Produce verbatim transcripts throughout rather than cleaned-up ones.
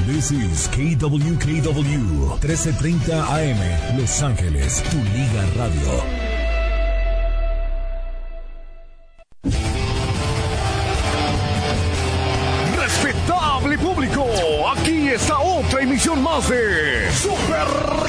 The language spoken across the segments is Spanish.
This is K W K W trece treinta A M, Los Ángeles, tu Liga Radio. Respetable público, aquí está otra emisión más de Super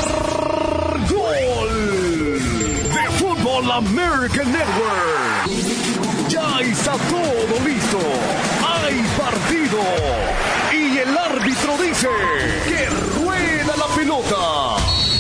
Gol de Fútbol American Network. Ya está todo listo, hay partido y el árbitro dice que rueda la pelota.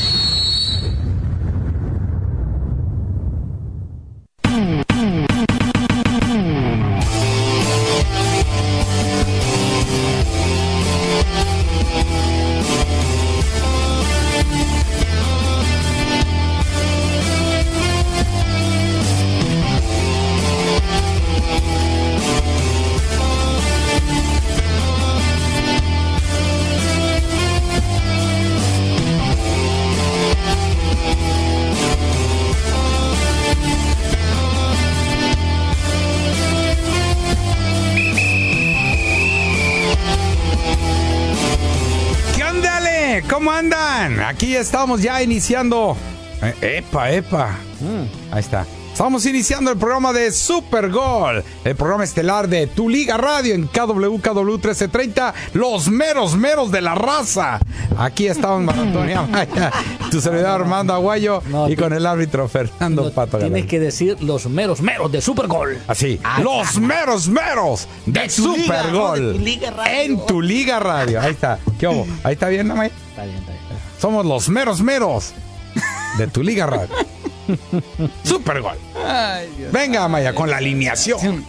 ¿Cómo andan? Aquí estamos ya iniciando. Eh, epa, epa. Mm, ahí está. Estamos iniciando el programa de Super Gol, el programa estelar de Tu Liga Radio en K W K W trece treinta, los meros meros de la raza. Aquí estamos Marantonio Maya, tu servidor Armando Aguayo no, y con el árbitro Fernando no, Pato Galán. Tienes que decir los meros meros de Super Gol. Así, ah, los meros meros de, de Super Gol en Tu Liga Radio. Ahí está. ¿Qué hubo? Ahí está bien, Maya. Está bien, está bien. Somos los meros meros de Tu Liga Radio. Super Gol. Ay, Dios. Venga, Maya, con la alineación.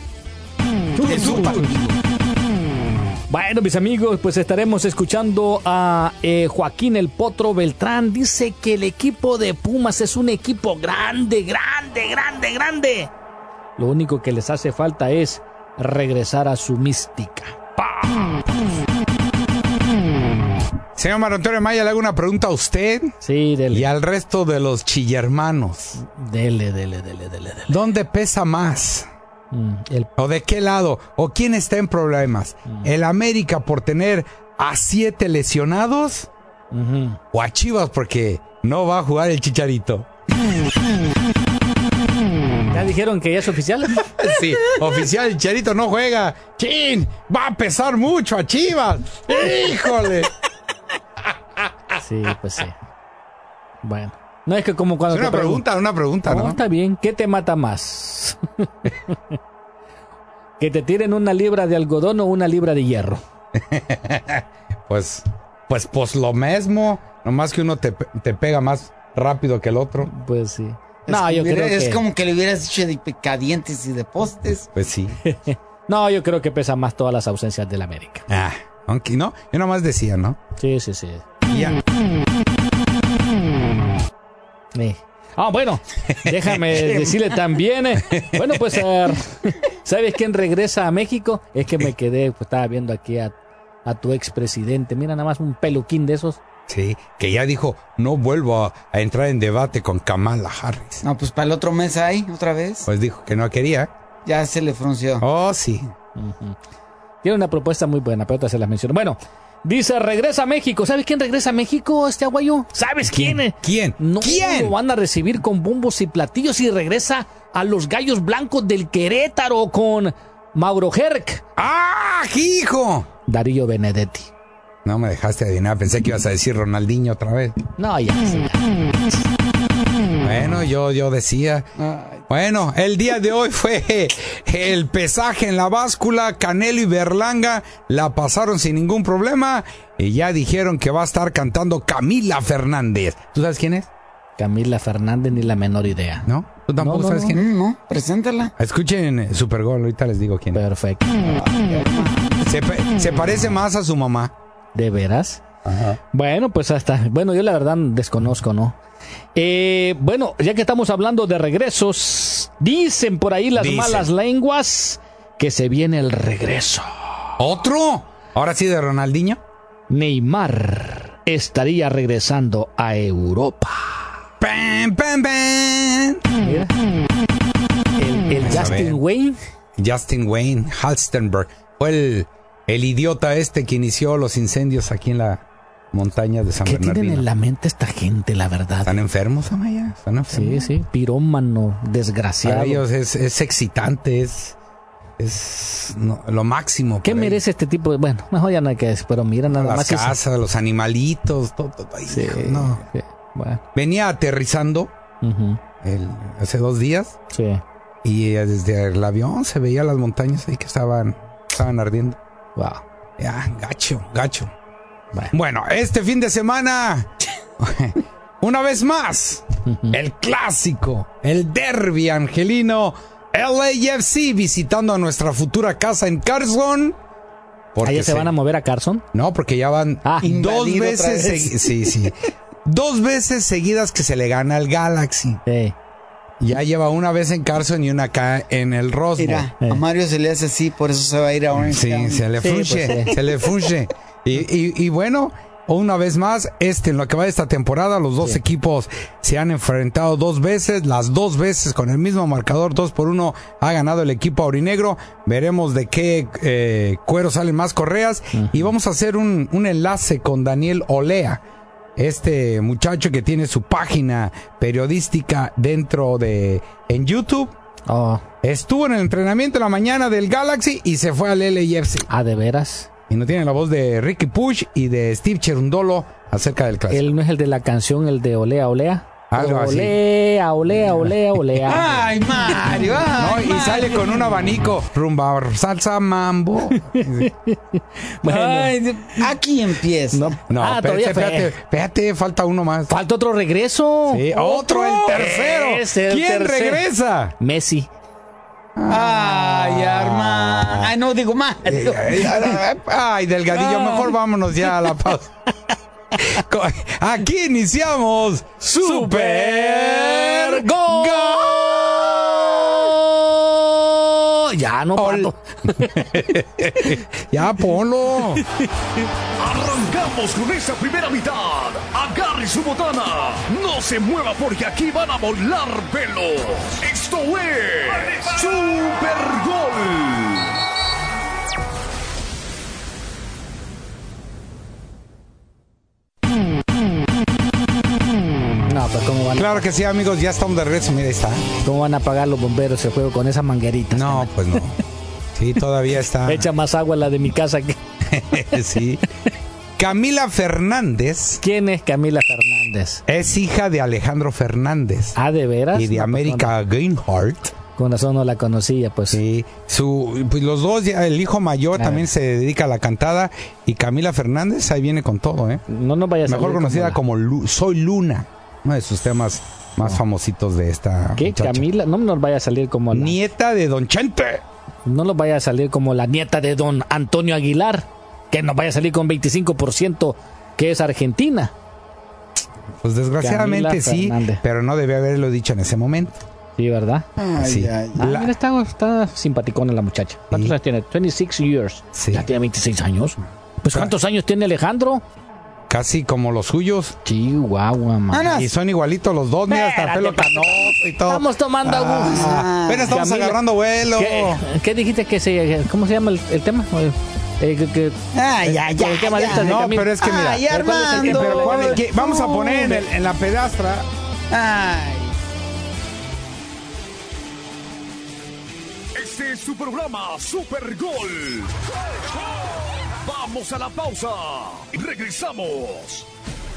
Bueno, mis amigos, pues estaremos escuchando a eh, Joaquín El Potro Beltrán. Dice que el equipo de Pumas es un equipo grande, grande, grande, grande. Lo único que les hace falta es regresar a su mística. ¡Pam! Señor Marantonio Maya, le hago una pregunta a usted. Sí, dele. Y al resto de los chillermanos. Dele, dele, dele, dele, dele. ¿Dónde pesa más? Mm, el... ¿O de qué lado? ¿O quién está en problemas? Mm. ¿El América por tener a siete lesionados? Uh-huh. ¿O a Chivas porque no va a jugar el Chicharito? ¿Ya dijeron que ya es oficial? Sí, oficial, el Chicharito no juega. ¡Chin! Va a pesar mucho a Chivas. ¡Híjole! Sí, pues sí. Bueno, no es que como cuando... Es una pregunta, pregunta, una pregunta, ¿no? ¿no? Está bien. ¿Qué te mata más? ¿Que te tiren una libra de algodón o una libra de hierro? pues, pues, pues lo mismo. Nomás que uno te, te pega más rápido que el otro. Pues sí. Es No, yo hubiera, creo es que... como que le hubieras dicho de cadientes y de postes. Pues sí. No, yo creo que pesa más todas las ausencias del América. Ah, aunque no, yo nomás decía, ¿no? Sí, sí, sí. Ya. Sí. Ah, bueno, déjame decirle también, eh, bueno, pues, uh, ¿sabes quién regresa a México? Es que me quedé, pues estaba viendo aquí a, a tu expresidente, mira nada más un peluquín de esos. Sí, que ya dijo, no vuelvo a, a entrar en debate con Kamala Harris. No, pues para el otro mes hay, otra vez. Pues dijo que no quería. Ya se le frunció. Oh, sí. Uh-huh. Tiene una propuesta muy buena, pero otra se las menciono. Bueno, dice, regresa a México. ¿Sabes quién regresa a México, este Aguayo? ¿Sabes quién? ¿Quién? ¿Quién? No, ¿Quién? Lo van a recibir con bombos y platillos y regresa a los Gallos Blancos del Querétaro con Mauro Herc. ¡Ah, hijo! Darío Benedetti. No me dejaste adivinar, pensé que ibas a decir Ronaldinho otra vez. No, ya, ya. Bueno, yo, yo decía... Bueno, el día de hoy fue el pesaje en la báscula. Canelo y Berlanga la pasaron sin ningún problema y ya dijeron que va a estar cantando Camila Fernández. ¿Tú sabes quién es? Camila Fernández, ni la menor idea. ¿No? ¿Tú tampoco no, no, sabes no. quién es? No, preséntala. Escuchen Super Gol, ahorita les digo quién es. Perfecto. Se, se parece más a su mamá. ¿De veras? Ajá. Bueno, pues hasta... Bueno, yo la verdad desconozco, ¿no? Eh, bueno, ya que estamos hablando de regresos, dicen por ahí las dicen. malas lenguas que se viene el regreso. ¿Otro? ¿Ahora sí de Ronaldinho? Neymar estaría regresando a Europa. ¡Pam, pam, pam! Mira. El, el Justin Wayne. Justin Wayne Halstenberg fue el, el idiota este que inició los incendios aquí en la montaña de San ¿Qué Bernardino. tienen en la mente esta gente, la verdad? ¿Están enfermos, Amaya? ¿Están enfermos? Sí, sí, pirómano, desgraciado. Para ellos es, es excitante, es, es no, lo máximo. ¿Qué por merece este tipo de...? Bueno, mejor ya no hay que decir, pero mira nada Las más. es- casas, los animalitos, todo, todo. Ay, Sí, no. sí, bueno. Venía aterrizando Ujú, el, hace dos días sí. y desde el avión se veía las montañas ahí que estaban, estaban ardiendo. Wow. Ya, gacho, gacho. Bueno. Bueno, este fin de semana, una vez más, el clásico, el derbi angelino, L A F C visitando a nuestra futura casa en Carson. Porque ¿Allá se van a mover a Carson? No, porque ya van Ah, dos invadido otra veces, vez. segui- sí, sí, dos veces seguidas que se le gana al Galaxy. Sí. Ya lleva una vez en Carson y una acá en el Rose Bowl. Mira, Eh. a Mario se le hace así, por eso se va a ir a Orange Sí, County. se le Sí, funge, pues, sí. se le funge. Y, y, y bueno, una vez más, este, en lo que va de esta temporada, los dos Sí. equipos se han enfrentado dos veces, las dos veces con el mismo marcador, dos por uno, ha ganado el equipo aurinegro. Veremos de qué eh, cuero salen más correas. Y vamos a hacer un, un enlace con Daniel Olea, este muchacho que tiene su página periodística dentro de, en YouTube. Oh, Estuvo en el entrenamiento en la mañana del Galaxy y se fue al L A F C. ¿ah, de veras? Y no tiene la voz de Ricky Push y de Steve Cherundolo acerca del clásico. ¿Él no es el de la canción, el de Olea, Olea? Algo así. Olea, Olea, Olea, Olea. Ay, Mario, No, ay, y sale con un abanico, rumba, salsa, mambo. Bueno, Ay, de- aquí empieza. no, No, ah, espérate, todavía espérate, fe- espérate, falta uno más. Falta otro regreso. Sí, otro, el tercero. Es el ¿Quién tercero. regresa? Messi. Ay, Armand. Ay, no digo más. Eh, Ay, ay, ay, Delgadillo, Ay. mejor vámonos ya a la pausa. Co- Aquí iniciamos Super Gol. Ya no Ol- pato. Ya ponlo. Arrancamos con esta primera mitad. Agarre su botana. No se mueva porque aquí van a volar pelos. Esto es Super Gol. No, pues ¿cómo van, Claro que sí, amigos, ya estamos de regreso. Mira, ahí está. ¿cómo van a apagar los bomberos el juego con esas mangueritas? No, pues no. Sí, todavía está. Echa más agua la de mi casa que... Sí. Camila Fernández ¿Quién es Camila Fernández? es hija de Alejandro Fernández Ah, ¿de veras? y de No, pues, América Greenheart. Con razón no la conocía, pues. Sí, su, pues los dos, ya, el hijo mayor Ah. también se dedica a la cantada y Camila Fernández ahí viene con todo, ¿eh? No nos vaya a salir Mejor conocida la- como, Lu- Soy Luna, uno de sus temas más famositos de esta ¿Qué? muchacha. Camila, no nos vaya a salir como la... Nieta de Don Chente. No nos vaya a salir como la nieta de don Antonio Aguilar, que nos vaya a salir con veinticinco por ciento, que es argentina. Pues desgraciadamente Camila sí, Fernández. pero no debía haberlo dicho en ese momento. Sí, ¿verdad? Ay, Sí. ay, Ah, La- mira, está, está simpaticona la muchacha. ¿Cuántos Sí. años tiene? veintiséis years. Sí. Ya tiene veintiséis años. Pues ¿cuántos años tiene Alejandro? Casi como los suyos. Chihuahua, man. Ana, Y son igualitos los dos, mira, hasta el pelo Espérate, canoso y todo. Estamos tomando agua. Ah, apenas estamos Camila, agarrando vuelo. ¿Qué, qué dijiste que se... ¿Cómo se llama el, el tema? Eh, que, que- Ay, ay, el ay, tema de ay. estas de No, Camila. pero es que mira. Ay, ¿cuál es el Armando. tema? Pero ¿cuál es? ¿Qué? Vamos a poner en, el- en la pedastra. Ay. Este es su programa Super Gol. Vamos a la pausa y regresamos.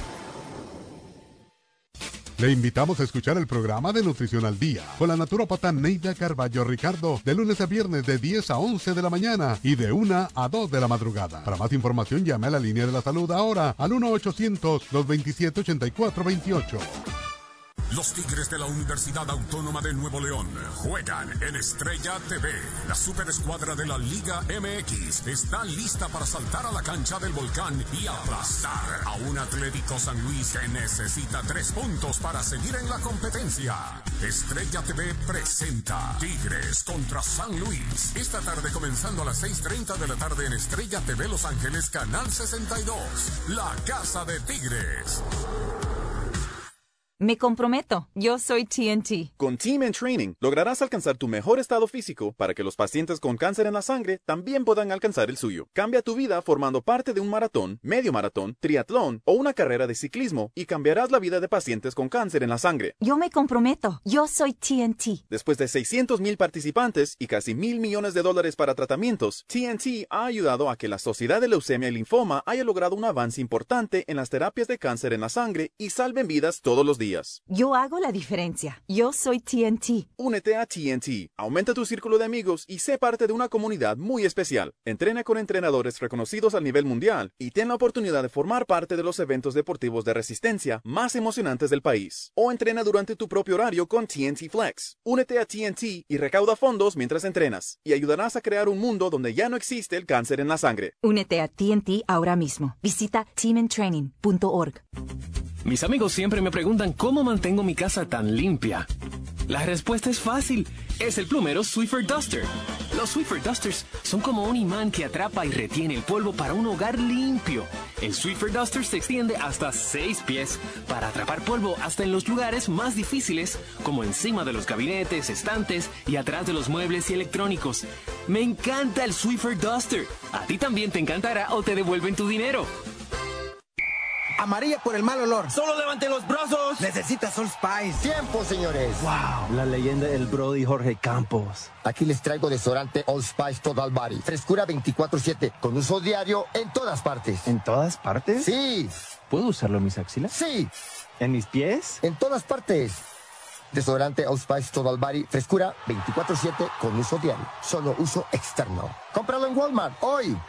Le invitamos a escuchar el programa de Nutrición al Día con la naturópata Neida Carballo Ricardo de lunes a viernes de diez a once de la mañana y de una a dos de la madrugada. Para más información llame a la línea de la salud ahora al uno ochocientos dos veintisiete ochenta y cuatro veintiocho. Los Tigres de la Universidad Autónoma de Nuevo León juegan en Estrella T V. La superescuadra de la Liga M X está lista para saltar a la cancha del Volcán y aplastar a un Atlético San Luis que necesita tres puntos para seguir en la competencia. Estrella T V presenta Tigres contra San Luis. Esta tarde comenzando a las seis treinta de la tarde en Estrella T V Los Ángeles, Canal sesenta y dos. La Casa de Tigres. Me comprometo. Yo soy T N T. Con Team in Training lograrás alcanzar tu mejor estado físico para que los pacientes con cáncer en la sangre también puedan alcanzar el suyo. Cambia tu vida formando parte de un maratón, medio maratón, triatlón o una carrera de ciclismo y cambiarás la vida de pacientes con cáncer en la sangre. Yo me comprometo. Yo soy T N T. Después de seiscientos mil participantes y casi mil millones de dólares para tratamientos, T N T ha ayudado a que la Sociedad de Leucemia y Linfoma haya logrado un avance importante en las terapias de cáncer en la sangre y salven vidas todos los días. Yo hago la diferencia. Yo soy T N T. Únete a T N T, aumenta tu círculo de amigos y sé parte de una comunidad muy especial. Entrena con entrenadores reconocidos a nivel mundial y ten la oportunidad de formar parte de los eventos deportivos de resistencia más emocionantes del país. O entrena durante tu propio horario con T N T Flex. Únete a T N T y recauda fondos mientras entrenas y ayudarás a crear un mundo donde ya no existe el cáncer en la sangre. Únete a T N T ahora mismo. Visita team in training punto org. Mis amigos siempre me preguntan cómo mantengo mi casa tan limpia. La respuesta es fácil. Es el plumero Swiffer Duster. Los Swiffer Dusters son como un imán que atrapa y retiene el polvo para un hogar limpio. El Swiffer Duster se extiende hasta seis pies para atrapar polvo hasta en los lugares más difíciles, como encima de los gabinetes, estantes y atrás de los muebles y electrónicos. Me encanta el Swiffer Duster. A ti también te encantará o te devuelven tu dinero. Amarilla por el mal olor. ¡Solo levante los brazos! Necesita Old Spice. Tiempo, señores. ¡Wow! La leyenda del Brody Jorge Campos. Aquí les traigo desodorante Old Spice Total Body. Frescura veinticuatro siete. Con uso diario en todas partes. ¿En todas partes? Sí. ¿Puedo usarlo en mis axilas? Sí. ¿En mis pies? En todas partes. Desodorante Old Spice Total Body. Frescura veinticuatro siete. Con uso diario. Solo uso externo. Cómpralo en Walmart hoy.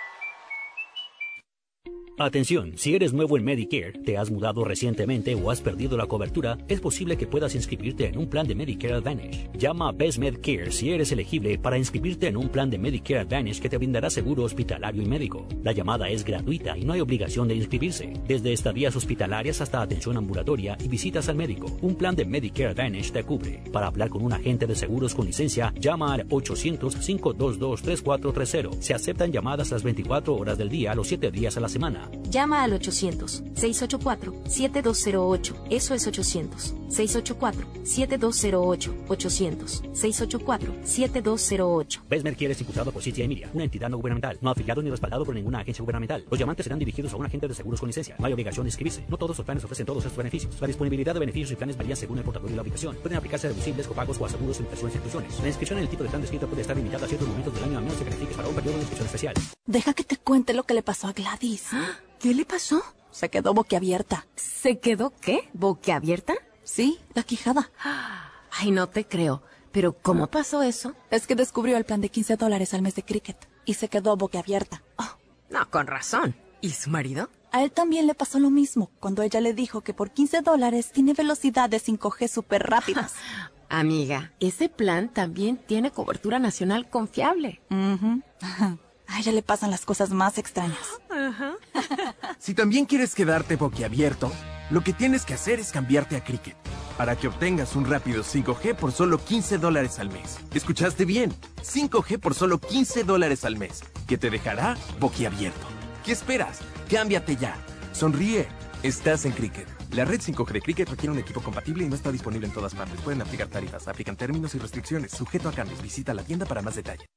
Atención, si eres nuevo en Medicare, te has mudado recientemente o has perdido la cobertura, es posible que puedas inscribirte en un plan de Medicare Advantage. Llama a Best Medicare si eres elegible para inscribirte en un plan de Medicare Advantage que te brindará seguro hospitalario y médico. La llamada es gratuita y no hay obligación de inscribirse. Desde estadías hospitalarias hasta atención ambulatoria y visitas al médico, un plan de Medicare Advantage te cubre. Para hablar con un agente de seguros con licencia, llama al ochocientos, cinco dos dos, tres cuatro tres cero. Se aceptan llamadas las veinticuatro horas del día, los siete días a la semana. Llama al ochocientos, seiscientos ochenta y cuatro, setenta y dos cero ocho. Eso es ochocientos, seiscientos ochenta y cuatro, setenta y dos cero ocho. ochocientos, seiscientos ochenta y cuatro, setenta y dos cero ocho. Best Medicare es impulsado por C T I Media, una entidad no gubernamental, no afiliado ni respaldado por ninguna agencia gubernamental. Los llamantes serán dirigidos a un agente de seguros con licencia. No hay obligación de inscribirse. No todos los planes ofrecen todos estos beneficios. La disponibilidad de beneficios y planes varía según el portador y la ubicación. Pueden aplicarse deducibles, copagos o aseguros en personas e instituciones. La inscripción en el tipo de plan descrito puede estar limitada a ciertos momentos del año a menos que califiques para un periodo de inscripción especial. Deja que te cuente lo que le pasó a Gladys. ¿Qué le pasó? Se quedó boquiabierta. ¿Se quedó qué? ¿Boquiabierta? Sí, la quijada. Ay, no te creo. ¿Pero cómo pasó eso? Es que descubrió el plan de quince dólares al mes de Cricket y se quedó boquiabierta. Oh, no, con razón. ¿Y su marido? A él también le pasó lo mismo cuando ella le dijo que por quince dólares tiene velocidad de cinco G súper rápidas. Amiga, ese plan también tiene cobertura nacional confiable. Uh-huh. A ella le pasan las cosas más extrañas. Ajá. Si también quieres quedarte boquiabierto, lo que tienes que hacer es cambiarte a Cricket para que obtengas un rápido cinco G por solo quince dólares al mes. ¿Escuchaste bien? cinco G por solo quince dólares al mes, que te dejará boquiabierto. ¿Qué esperas? Cámbiate ya. Sonríe. Estás en Cricket. La red cinco G de Cricket requiere un equipo compatible y no está disponible en todas partes. Pueden aplicar tarifas, aplican términos y restricciones. Sujeto a cambios. Visita la tienda para más detalle.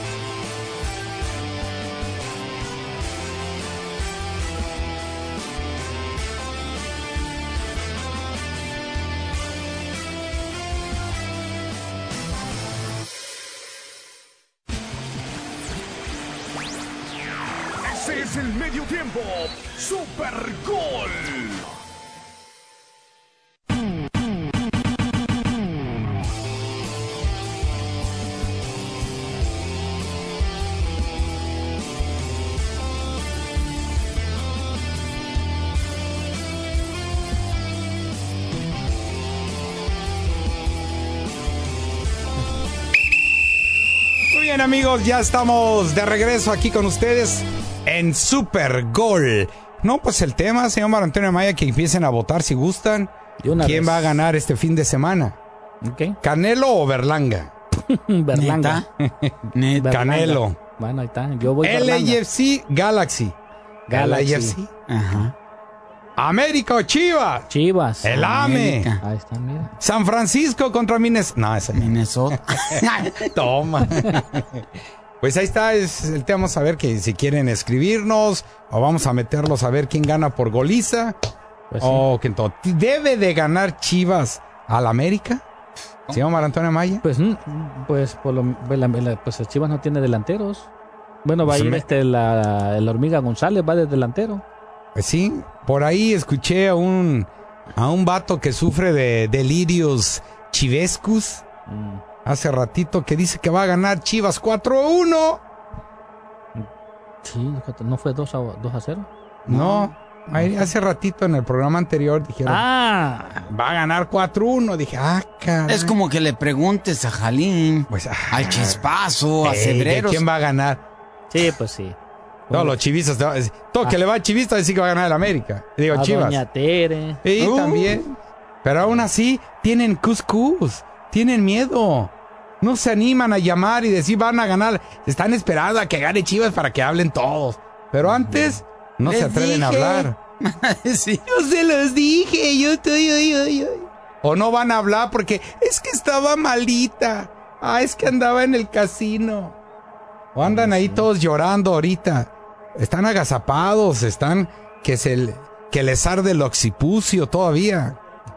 Ese es el medio tiempo. Super Gol. Bien, amigos, ya estamos de regreso aquí con ustedes en Super Gol. No, pues el tema, señor Mario Antonio Amaya, que empiecen a votar si gustan. ¿Quién vez. va a ganar este fin de semana? Okay. ¿Canelo o Berlanga? Berlanga. ¿Neta? Canelo. Bueno, ahí está. Yo voy L A F C Galaxy. Galaxy. L A F C. Ajá. ¿América o Chivas? Chivas. El AME. América. Ahí está, mira. San Francisco contra Minnesota. No, ese no. Minnesota. Toma. Pues ahí está, es el tema. Vamos a ver que si quieren escribirnos o vamos a meterlos a ver quién gana por goliza. Pues sí. O que todo. ¿Debe de ganar Chivas al América? Señor Mar Antonio Maya. Pues, mm, pues, por lo, la- la- pues el Chivas no tiene delanteros. Bueno, va a Pues ir me- este, la, el Hormiga González, va de delantero. Pues sí, por ahí escuché a un a un vato que sufre de delirios chivescus Mm. hace ratito que dice que va a ganar Chivas cuatro a uno. Sí, ¿no fue dos a cero? No, ahí hace ratito en el programa anterior dijeron, Ah, va a ganar cuatro a uno. Dije, ah, caray. Es como que le preguntes a Jalín, Pues, ah, al Chispazo, a ey, Cebreros. ¿quién va a ganar? sí, pues sí. Todos los chivistas, te va a decir- todo que le va a Chivista decir que va a ganar el América. Digo, A Chivas. Doña Tere. Sí, Uh. también. Pero aún así, tienen cuscús, tienen miedo. No se animan a llamar y decir van a ganar. Están esperando a que gane Chivas para que hablen todos. Pero antes, no Les se atreven a dije. hablar. Sí. Yo se los dije, yo estoy... Yo, yo, yo. O no van a hablar porque es que estaba malita. Ah, es que andaba en el casino. O andan ahí todos llorando ahorita. Están agazapados, están que se que les arde el occipucio todavía.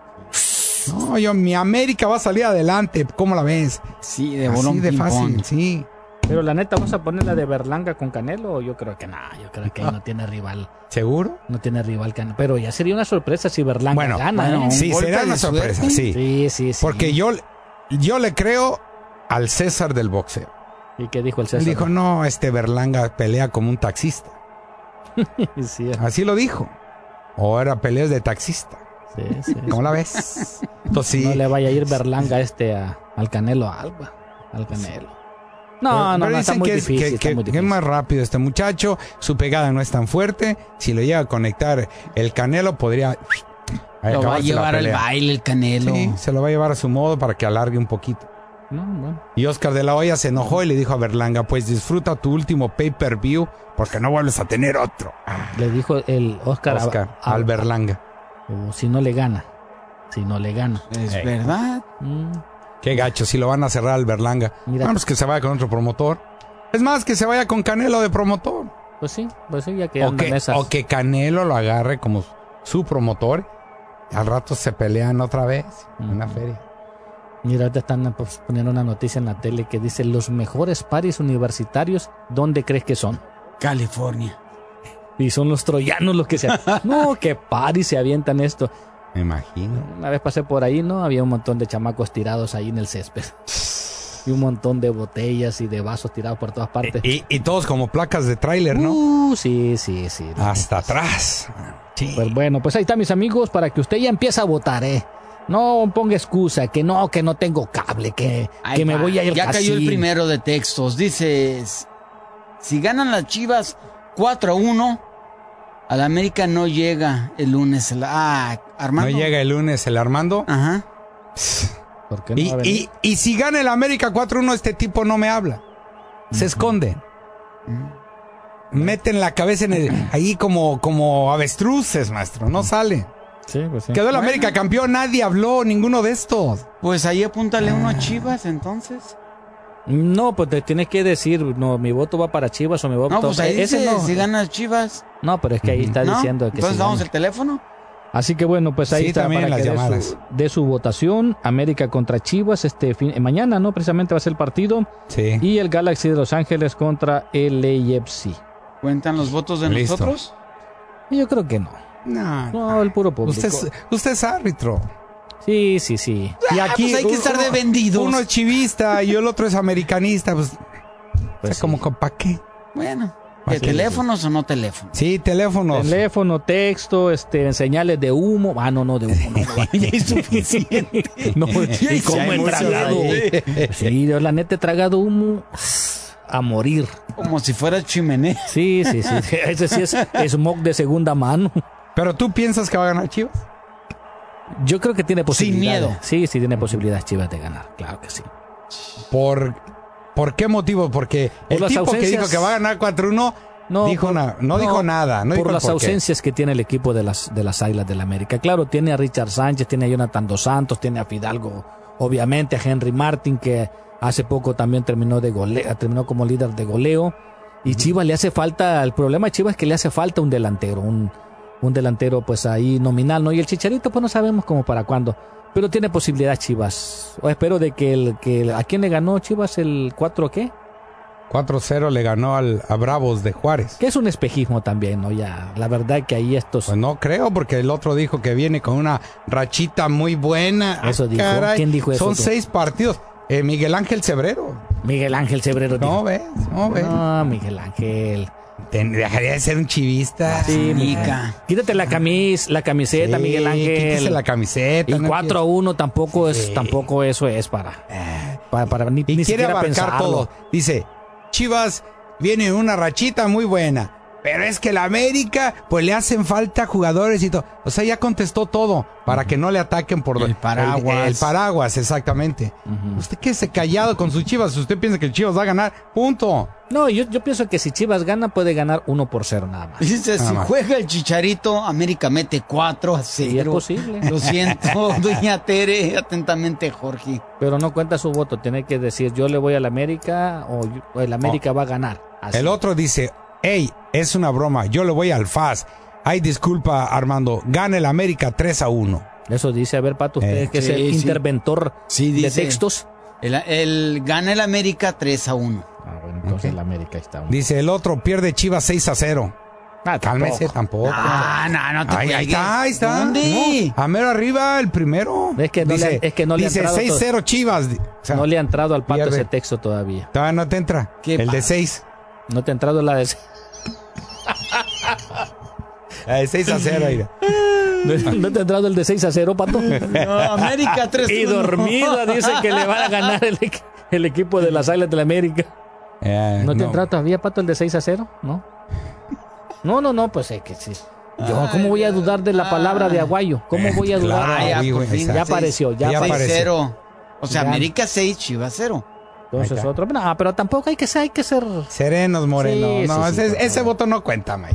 No, yo, mi América va a salir adelante. ¿Cómo la ves? Sí, de Así bolón de ping-pong. fácil, sí. Pero la neta, ¿vas a poner la de Berlanga con Canelo? Yo creo que no, yo creo que ahí no tiene rival. ¿Seguro? No tiene rival Canelo. Pero ya sería una sorpresa si Berlanga Bueno, gana. bueno, ¿eh? un sí, golpe será de una sorpresa, suerte. sí. Sí, sí, sí. Porque yo, yo le creo al César del boxeo. ¿Y qué dijo el César? Él dijo, no, este Berlanga pelea como un taxista. Sí, Así lo dijo. O era peleas de taxista. sí, sí. ¿Cómo la ves? Entonces, sí. No le vaya a ir Berlanga este a, al Canelo Alba. Al Canelo. No, Pero- no, pero no, está dicen muy que es, difícil. que- está que- muy que es difícil. más rápido este muchacho. Su pegada no es tan fuerte. Si lo llega a conectar el Canelo, podría ahí Lo va a acabarse la llevar al pelea. baile el Canelo. Sí, se lo va a llevar a su modo para que alargue un poquito. No, bueno. Y Oscar de la Hoya se enojó y le dijo a Berlanga, pues disfruta tu último pay-per-view porque no vuelves a tener otro. Le dijo el Oscar, a- Oscar, a- al Berlanga. o si no le gana. Si no le gana. Es Ey. verdad. Mm, Qué gacho, si lo van a cerrar al Berlanga. Mira. Vamos que se vaya con otro promotor. Es más, que se vaya con Canelo de promotor. pues sí, pues sí, ya que O andan que, esas. o que Canelo lo agarre como su promotor. Al rato se pelean otra vez en una Ujú. feria. Mira, ahorita están pues, poniendo una noticia en la tele que dice los mejores paris universitarios, ¿dónde crees que son? California. Y son los troyanos los que se... No, qué paris se avientan esto. Me imagino. Una vez pasé por ahí, ¿no? Había un montón de chamacos tirados ahí en el césped. Y un montón de botellas y de vasos tirados por todas partes. Y, y todos como placas de tráiler, ¿no? Uh, sí, sí, sí. Hasta atrás. Sí. Pues bueno, pues ahí está, mis amigos, para que usted ya empiece a votar, ¿eh? No ponga excusa, que no, que no tengo cable, que, Ahí que me va. voy a ir Ya cayó el así. primero de textos. Dices, si ganan las Chivas cuatro a uno, al América no llega el lunes. el- Ah, Armando. No llega el lunes el Armando. Ajá. ¿Por qué no Y, va a venir? y, y si gana el América cuatro uno, este tipo no me habla. Se esconde. Meten la cabeza en el, ahí como, como avestruces, maestro. No sale. Sí, pues sí. Quedó el Bueno. América campeón, nadie habló, ninguno de estos. Pues ahí apúntale uno a Chivas, entonces. No, pues te tienes que decir, no, mi voto va para Chivas o mi voto... No, pues ahí Ese dice, no. si ganas Chivas. No, pero es que ahí está ¿No? diciendo que Entonces sí damos gana. el teléfono. Así que bueno, pues ahí Sí, está también para las que dé llamadas. su, dé su votación. América contra Chivas este fin, eh, mañana, ¿no? Precisamente va a ser el partido. Sí. Y el Galaxy de Los Ángeles contra el A F C. ¿Cuentan los votos de Listo. nosotros? Yo creo que no. No, No, el puro público. usted, es, usted es árbitro. Sí, sí, sí. Y aquí pues hay que estar de vendidos. Uno es chivista y el otro es americanista. Pues, Pues o sea, como, ¿para qué? Bueno, ¿de Sí, teléfonos o no teléfonos? Sí, teléfonos. Teléfono, texto, este, señales de humo. Ah, no, no, de humo. No, Ya es suficiente. no, Ya y hice cómo he mucho tragado. ahí. Sí, yo la neta he tragado humo a morir. Como si fuera chimenea. Sí, sí, sí. Ese sí es smog de segunda mano. Pero tú piensas que va a ganar Chivas. Yo creo que tiene posibilidades. miedo. Sí, sí tiene posibilidades Chivas de ganar. Claro que sí. ¿Por, ¿por qué motivo? Porque Por el las tipo que ausencias. dijo que va a ganar cuatro uno No, dijo por, na, no, no dijo nada. No por dijo las por ausencias que tiene el equipo de las, de las Águilas del la América. Claro, tiene a Richard Sánchez, tiene a Jonathan Dos Santos, tiene a Fidalgo, obviamente, a Henry Martin, que hace poco también terminó de goleo, terminó como líder de goleo. Y Chivas le hace falta, el problema de Chivas es que le hace falta un delantero, un, un delantero pues ahí nominal, ¿no? Y el Chicharito pues no sabemos cómo para cuándo. Pero tiene posibilidad Chivas. O espero de que el que ¿a quién le ganó Chivas el cuatro qué? cuatro cero le ganó al, a Bravos de Juárez. Que es un espejismo también, ¿no? Ya, la verdad que ahí estos... Pues no creo, porque el otro dijo que viene con una rachita muy buena. Eso ah, dijo. Caray. ¿Quién dijo eso? Son tú? seis partidos. Eh, Miguel Ángel Cebrero. Miguel Ángel Cebrero. No ves, no ves. No, Miguel Ángel. Ten, dejaría de ser un chivista. Sí, Mica. Quítate la camis, la camiseta, sí, Miguel Ángel. Quítese la camiseta. Y no cuatro a uno tampoco es, sí. tampoco eso es para, para, para ni, y ni quiere siquiera abarcar pensarlo. todo. Dice, Chivas viene una rachita muy buena, pero es que la América, pues le hacen falta jugadores y todo. O sea, ya contestó todo para que no le ataquen por el paraguas. El, el paraguas, exactamente. Uh-huh. Usted quédese callado con sus Chivas. Usted piensa que el Chivas va a ganar, punto. No, yo, yo pienso que si Chivas gana, puede ganar uno por cero nada más. Dice, nada si más. juega el Chicharito, América mete cuatro a cero. Sí, es posible. Lo siento, doña Tere, atentamente, Jorge. Pero no cuenta su voto, tiene que decir, yo le voy al América o el América oh. va a ganar. Así. El otro dice, hey, es una broma, yo le voy al F A S. Ay, disculpa, Armando, gana el América tres a uno. Eso dice, a ver, Pato, usted eh, que sí, es el sí. interventor sí, dice, de textos. El, el, gana el América tres a uno. Ah, bueno, entonces okay. el América está. Un... Dice el otro, pierde Chivas seis a cero. Ah, cálmese, tampoco. Ah, no, no te ahí, ahí está, ahí está. ¿Dónde? No, a mero arriba, el primero. Es que no dice, le, es que no le dice ha entrado seis cero Chivas. O sea, no le ha entrado al Pato pierde. Ese texto todavía. Todavía no te entra. El pasa? De seis. No te ha entrado la de la de seis a cero. ¿No, ¿No te ha entrado el de seis a cero, Pato? No, América tres a uno. Y dormida dice que le van a ganar el, el equipo de las Águilas de la América. Eh, ¿No te no. ha entrado todavía, Pato, el de seis a cero? ¿No? No, no, no, pues es que sí. Yo, ¿cómo voy a dudar de la palabra de Aguayo? ¿Cómo voy a dudar? Claro, ah, ya, por fin, ya apareció, ya, ya apareció. Cero. O sea, ya. América seis, Chivas cero. Entonces otro, no, pero tampoco hay que ser, hay que ser serenos, Moreno. Sí, no, sí, sí, ese, ese voto no cuenta, Maya.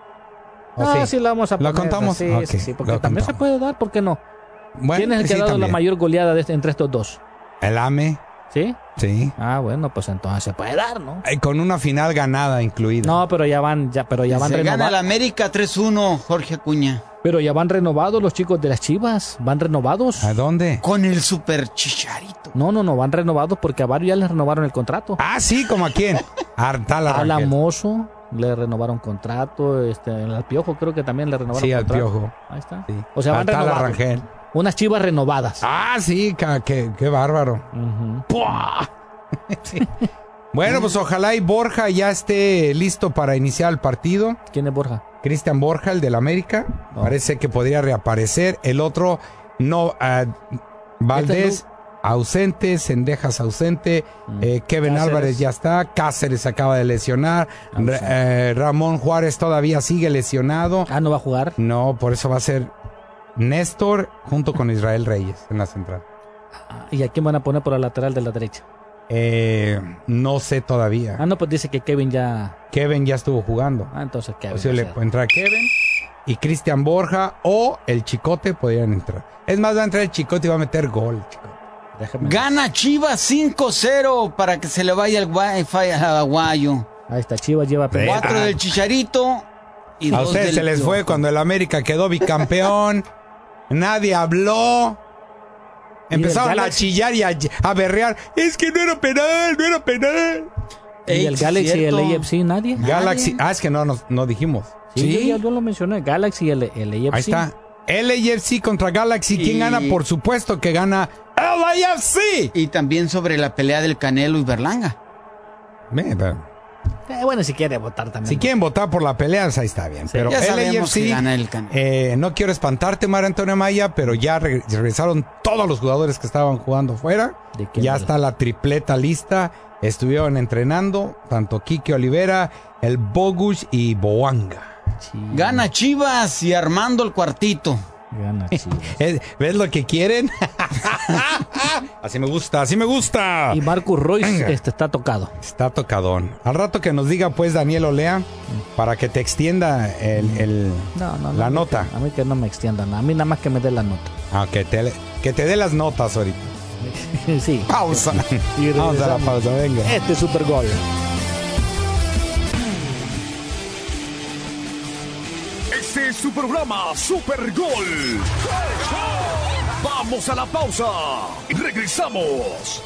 No, sí? sí lo vamos a poner. ¿Lo contamos? Sí, okay, sí, sí, porque también contamos. se puede dar, ¿por qué no? Bueno, ¿Quién es el que sí, ha dado también. la mayor goleada de este, entre estos dos? El A M E. ¿Sí? Sí. Ah, bueno, pues entonces se puede dar, ¿no? Eh, con una final ganada incluida. No, pero ya van, ya, pero ya van se renovados. Gana el América tres uno, Jorge Acuña. Pero ya van renovados los chicos de las Chivas, van renovados. ¿A dónde? Con el Super Chicharito. No, no, no, van renovados porque a varios ya les renovaron el contrato. Ah, sí, ¿como a quién? Artala a la Mozo le renovaron contrato, este, al Piojo creo que también le renovaron sí, contrato. Sí, al Piojo. Ahí está. Sí. O sea, van Artala renovados. Rangel. Unas Chivas renovadas. Ah, sí, qué, qué bárbaro. Uh-huh. Sí. Bueno, pues ojalá y Borja ya esté listo para iniciar el partido. ¿Quién es Borja? Cristian Borja, el del América. No. Parece que podría reaparecer. El otro, no. Uh, Valdés, ausente. Cendejas, ausente. Mm. Eh, Kevin Cáceres. Álvarez ya está. Cáceres acaba de lesionar. R- eh, Ramón Juárez todavía sigue lesionado. Ah, ¿no va a jugar? No, por eso va a ser Néstor junto con Israel Reyes en la central. ¿Y a quién van a poner por la lateral de la derecha? Eh, no sé todavía. Ah, no, pues dice que Kevin ya... Kevin ya estuvo jugando. Ah, entonces Kevin. O sea, le puede entrar Kevin y Cristian Borja o el Chicote podrían entrar. Es más, va a entrar el Chicote y va a meter gol. Déjame Gana ver. Chivas cinco cero para que se le vaya el wifi al Aguayo. Ahí está, Chivas lleva... Cuatro ah. del Chicharito y a dos ustedes del se les Piojo. fue cuando el América quedó bicampeón. Nadie habló. Empezaron a chillar y a, a berrear. Es que no era penal, no era penal. ¿Y el Galaxy y el A F C? ¿Nadie? Galaxy. Ah, es que no, no, no dijimos. Sí, ¿Sí? Yo, yo lo mencioné. Galaxy y el, el A F C. Ahí está. El A F C contra Galaxy. ¿Quién y... gana? Por supuesto que gana el A F C. Y también sobre la pelea del Canelo y Berlanga. Bien, pero... Eh, bueno, si quieren votar también. Si quieren votar por la pelea, ahí está bien. Sí, pero ya el sabemos A F C, que gana el Canelo. Eh, no quiero espantarte, María Antonio Maya, pero ya re- regresaron todos los jugadores que estaban jugando fuera. Ya está la tripleta lista. Estuvieron entrenando tanto Quique Olivera, el Bogush y Boanga. Sí. Gana Chivas y armando el cuartito. Gana Chivas. ¿Ves lo que quieren? Así me gusta, así me gusta. Y Marcus Royce este, está tocado. Está tocadón. Al rato que nos diga, pues, Daniel Olea, para que te extienda el, el, no, no, la no, nota. A mí que no me extiendan, a mí nada más que me dé la nota. Ah, que te, que te dé las notas ahorita. Sí. Pausa. Y vamos a la pausa, venga. Este Super Gol. Este es su programa Super Gol. Vamos a la pausa y regresamos.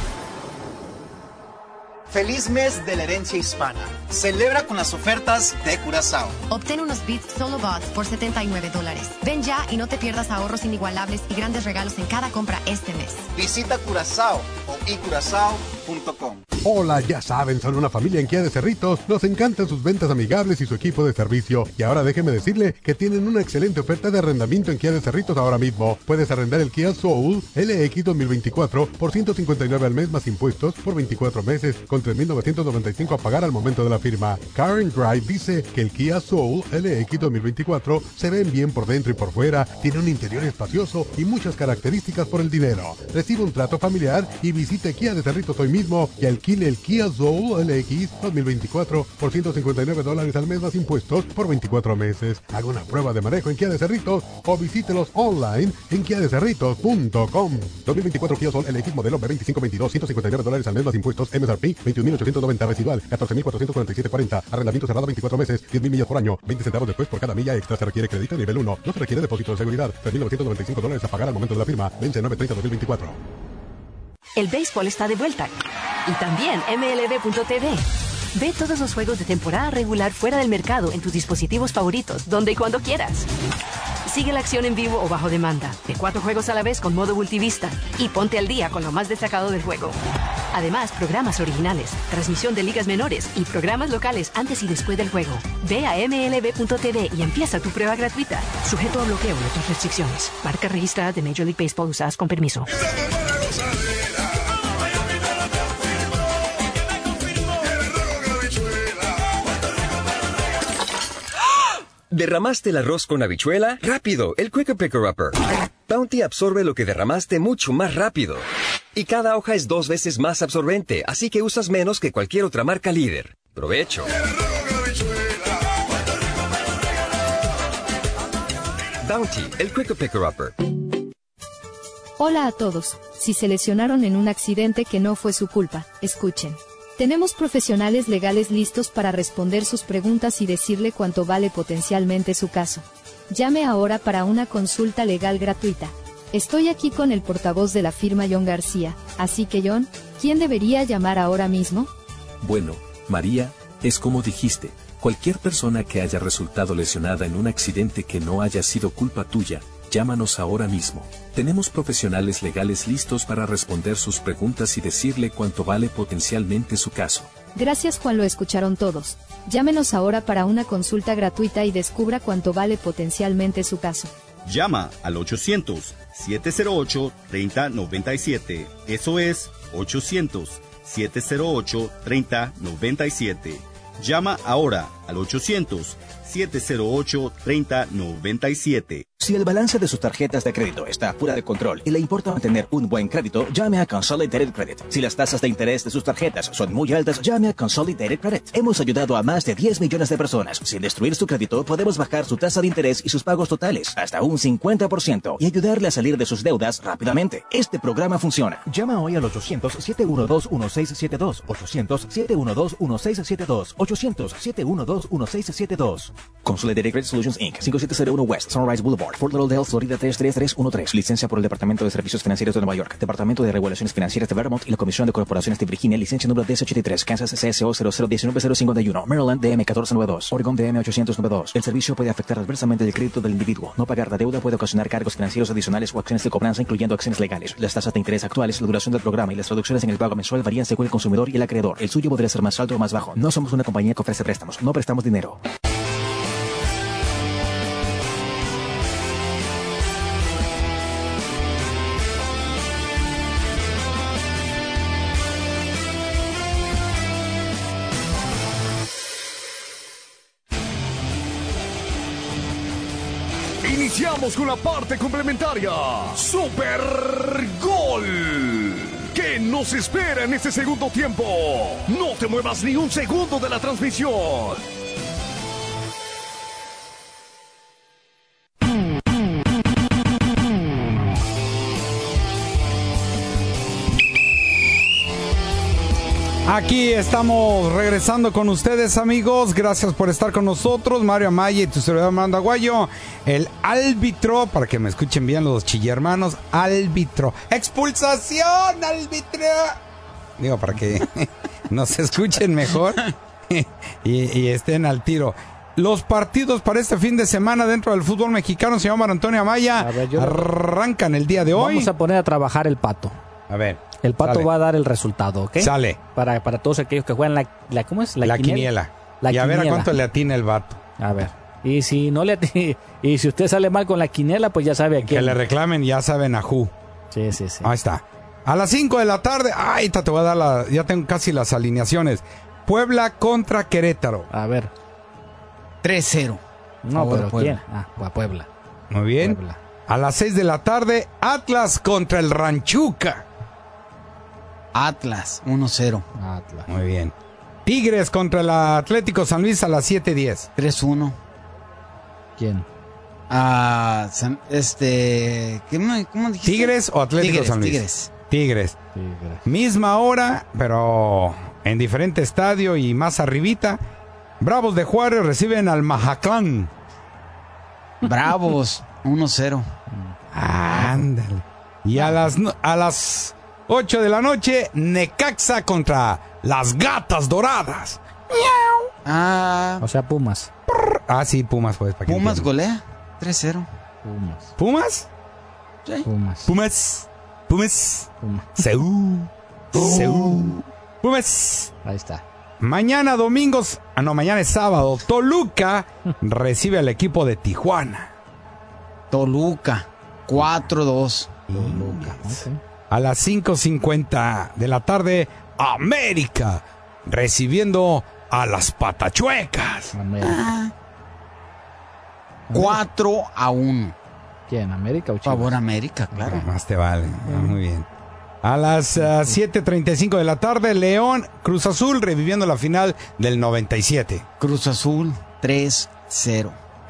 Feliz mes de la herencia hispana. Celebra con las ofertas de Curazao. Obtén unos Beats Solo Bots por setenta y nueve dólares. Ven ya y no te pierdas ahorros inigualables y grandes regalos en cada compra este mes. Visita Curazao o i curazao punto com. Hola, ya saben, son una familia en Kia de Cerritos. Nos encantan sus ventas amigables y su equipo de servicio. Y ahora déjeme decirle que tienen una excelente oferta de arrendamiento en Kia de Cerritos ahora mismo. Puedes arrendar el Kia Soul L X dos mil veinticuatro por ciento cincuenta y nueve al mes más impuestos por veinticuatro meses, con tres mil novecientos noventa y cinco a pagar al momento de la firma. Car and Drive dice que el Kia Soul L X dos mil veinticuatro se ven bien por dentro y por fuera, tiene un interior espacioso y muchas características por el dinero. Recibe un trato familiar y visite Kia de Cerritos hoy mismo y alquile el Kia Soul L X dos mil veinticuatro por ciento cincuenta y nueve dólares al mes más impuestos por veinticuatro meses. Haga una prueba de manejo en Kia de Cerritos o visítelos online en kia de cerritos punto com. dos mil veinticuatro Kia Soul L X modelo B veinticinco veintidós, ciento cincuenta y nueve dólares al mes más impuestos. M S R P veintiún mil ochocientos noventa residual, catorce mil cuatrocientos cuarenta y siete cuarenta. Arrendamiento cerrado veinticuatro meses, diez mil millas por año, veinte centavos después por cada milla extra. Se requiere crédito nivel uno. No se requiere depósito de seguridad. tres mil novecientos noventa y cinco dólares a pagar al momento de la firma. Vence nueve treinta dos mil veinticuatro. El béisbol está de vuelta. Y también M L B punto T V. Ve todos los juegos de temporada regular fuera del mercado en tus dispositivos favoritos, donde y cuando quieras. Sigue la acción en vivo o bajo demanda, de cuatro juegos a la vez con modo multivista. Y ponte al día con lo más destacado del juego. Además, programas originales, transmisión de ligas menores y programas locales antes y después del juego. Ve a M L B punto T V y empieza tu prueba gratuita. Sujeto a bloqueo y otras restricciones. Marca registrada de Major League Baseball usadas con permiso. ¿Derramaste el arroz con habichuela? ¡Rápido! El Quick Picker Upper. Bounty absorbe lo que derramaste mucho más rápido. Y cada hoja es dos veces más absorbente, así que usas menos que cualquier otra marca líder. ¡Provecho! Bounty, el Quick Picker Upper. Hola a todos. Si se lesionaron en un accidente que no fue su culpa, escuchen. Tenemos profesionales legales listos para responder sus preguntas y decirle cuánto vale potencialmente su caso. Llame ahora para una consulta legal gratuita. Estoy aquí con el portavoz de la firma John García, así que John, ¿quién debería llamar ahora mismo? Bueno, María, es como dijiste, cualquier persona que haya resultado lesionada en un accidente que no haya sido culpa tuya, llámanos ahora mismo. Tenemos profesionales legales listos para responder sus preguntas y decirle cuánto vale potencialmente su caso. Gracias, Juan, lo escucharon todos. Llámenos ahora para una consulta gratuita y descubra cuánto vale potencialmente su caso. Llama al ochocientos, siete cero ocho, tres cero nueve siete. Eso es ochocientos, siete cero ocho, tres cero nueve siete. Llama ahora al ochocientos, siete cero ocho, tres cero nueve siete. Si el balance de sus tarjetas de crédito está fuera de control y le importa mantener un buen crédito, llame a Consolidated Credit. Si las tasas de interés de sus tarjetas son muy altas, llame a Consolidated Credit. Hemos ayudado a más de diez millones de personas. Sin destruir su crédito, podemos bajar su tasa de interés y sus pagos totales hasta un cincuenta por ciento y ayudarle a salir de sus deudas rápidamente. Este programa funciona. Llama hoy al ochocientos, siete uno dos, uno seis siete dos, ochocientos, siete uno dos, uno seis siete dos, ochocientos, siete uno dos, uno seis siete dos. Consolidated Credit Solutions incorporated. cinco siete cero uno West Sunrise Boulevard, Fort Lauderdale, Florida tres tres tres uno tres. Licencia por el Departamento de Servicios Financieros de Nueva York, Departamento de Regulaciones Financieras de Vermont y la Comisión de Corporaciones de Virginia. Licencia número D S ochenta y tres, Kansas C S O cero cero uno nueve cero cinco uno, Maryland D M uno cuatro nueve dos, Oregon D M ochocientos noventa y dos. El servicio puede afectar adversamente el crédito del individuo. No pagar la deuda puede ocasionar cargos financieros adicionales o acciones de cobranza, incluyendo acciones legales. Las tasas de interés actuales, la duración del programa y las reducciones en el pago mensual varían según el consumidor y el acreedor. El suyo podría ser más alto o más bajo. No somos una compañía que ofrece préstamos. No prestamos dinero. Iniciamos con la parte complementaria. Super Gol. ¿Qué nos espera en este segundo tiempo? No te muevas ni un segundo de la transmisión. Aquí estamos regresando con ustedes, amigos. Gracias por estar con nosotros. Mario Amaya y tu servidor Armando Aguayo. El árbitro, para que me escuchen bien los chillermanos, árbitro. ¡Expulsación, árbitro! Digo, para que nos escuchen mejor y, y estén al tiro. Los partidos para este fin de semana dentro del fútbol mexicano, señor Mar Antonio Amaya, ver, yo arrancan el día de hoy. Vamos a poner a trabajar el Pato. A ver. El Pato sale. Va a dar el resultado, ¿ok? Sale. Para, para todos aquellos que juegan la, la ¿cómo es? La, la quiniela. quiniela. La y a quiniela. Ver a cuánto le atina el vato. A ver. Y si no le atina, y si usted sale mal con la quiniela, pues ya sabe a quién. Que le reclamen, ya saben a who. Sí, sí, sí. Ahí está. A las cinco de la tarde, ay, te voy a dar la, ya tengo casi las alineaciones. Puebla contra Querétaro. A ver. tres cero. No, pero Puebla. ¿Quién? Ah, a Puebla. Muy bien. Puebla. A las seis de la tarde, Atlas contra el Ranchuca. Atlas, uno cero. Atlas. Muy bien. Tigres contra el Atlético San Luis a las siete diez. tres uno. ¿Quién? Ah, San, este, ¿cómo dijiste? ¿Tigres o Atlético Tigres, San Luis? Tigres. Tigres. Tigres. Misma hora, pero en diferente estadio y más arribita. Bravos de Juárez reciben al Mazatlán. Bravos, uno cero. Ándale. Y a las a las ocho de la noche, Necaxa contra las Gatas Doradas. Ah. O sea, Pumas. Ah, sí, Pumas, pues. ¿para Pumas golea tres cero. Pumas. ¿Pumas? Sí. Pumas. Pumas. Pumas. Pumas. Seúl. Seúl. Pumas. Ahí está. Mañana domingos, ah no, mañana es sábado, Toluca recibe al equipo de Tijuana. Toluca, cuatro dos. Toluca. Okay. A las cinco cincuenta de la tarde, América recibiendo a las Patachuecas. Ah. cuatro a uno. ¿Quién? ¿América o Chivas? Favor América, claro. Más te vale. Ah, muy bien. A las uh, siete treinta y cinco de la tarde, León, Cruz Azul, reviviendo la final del noventa y siete. Cruz Azul, tres cero.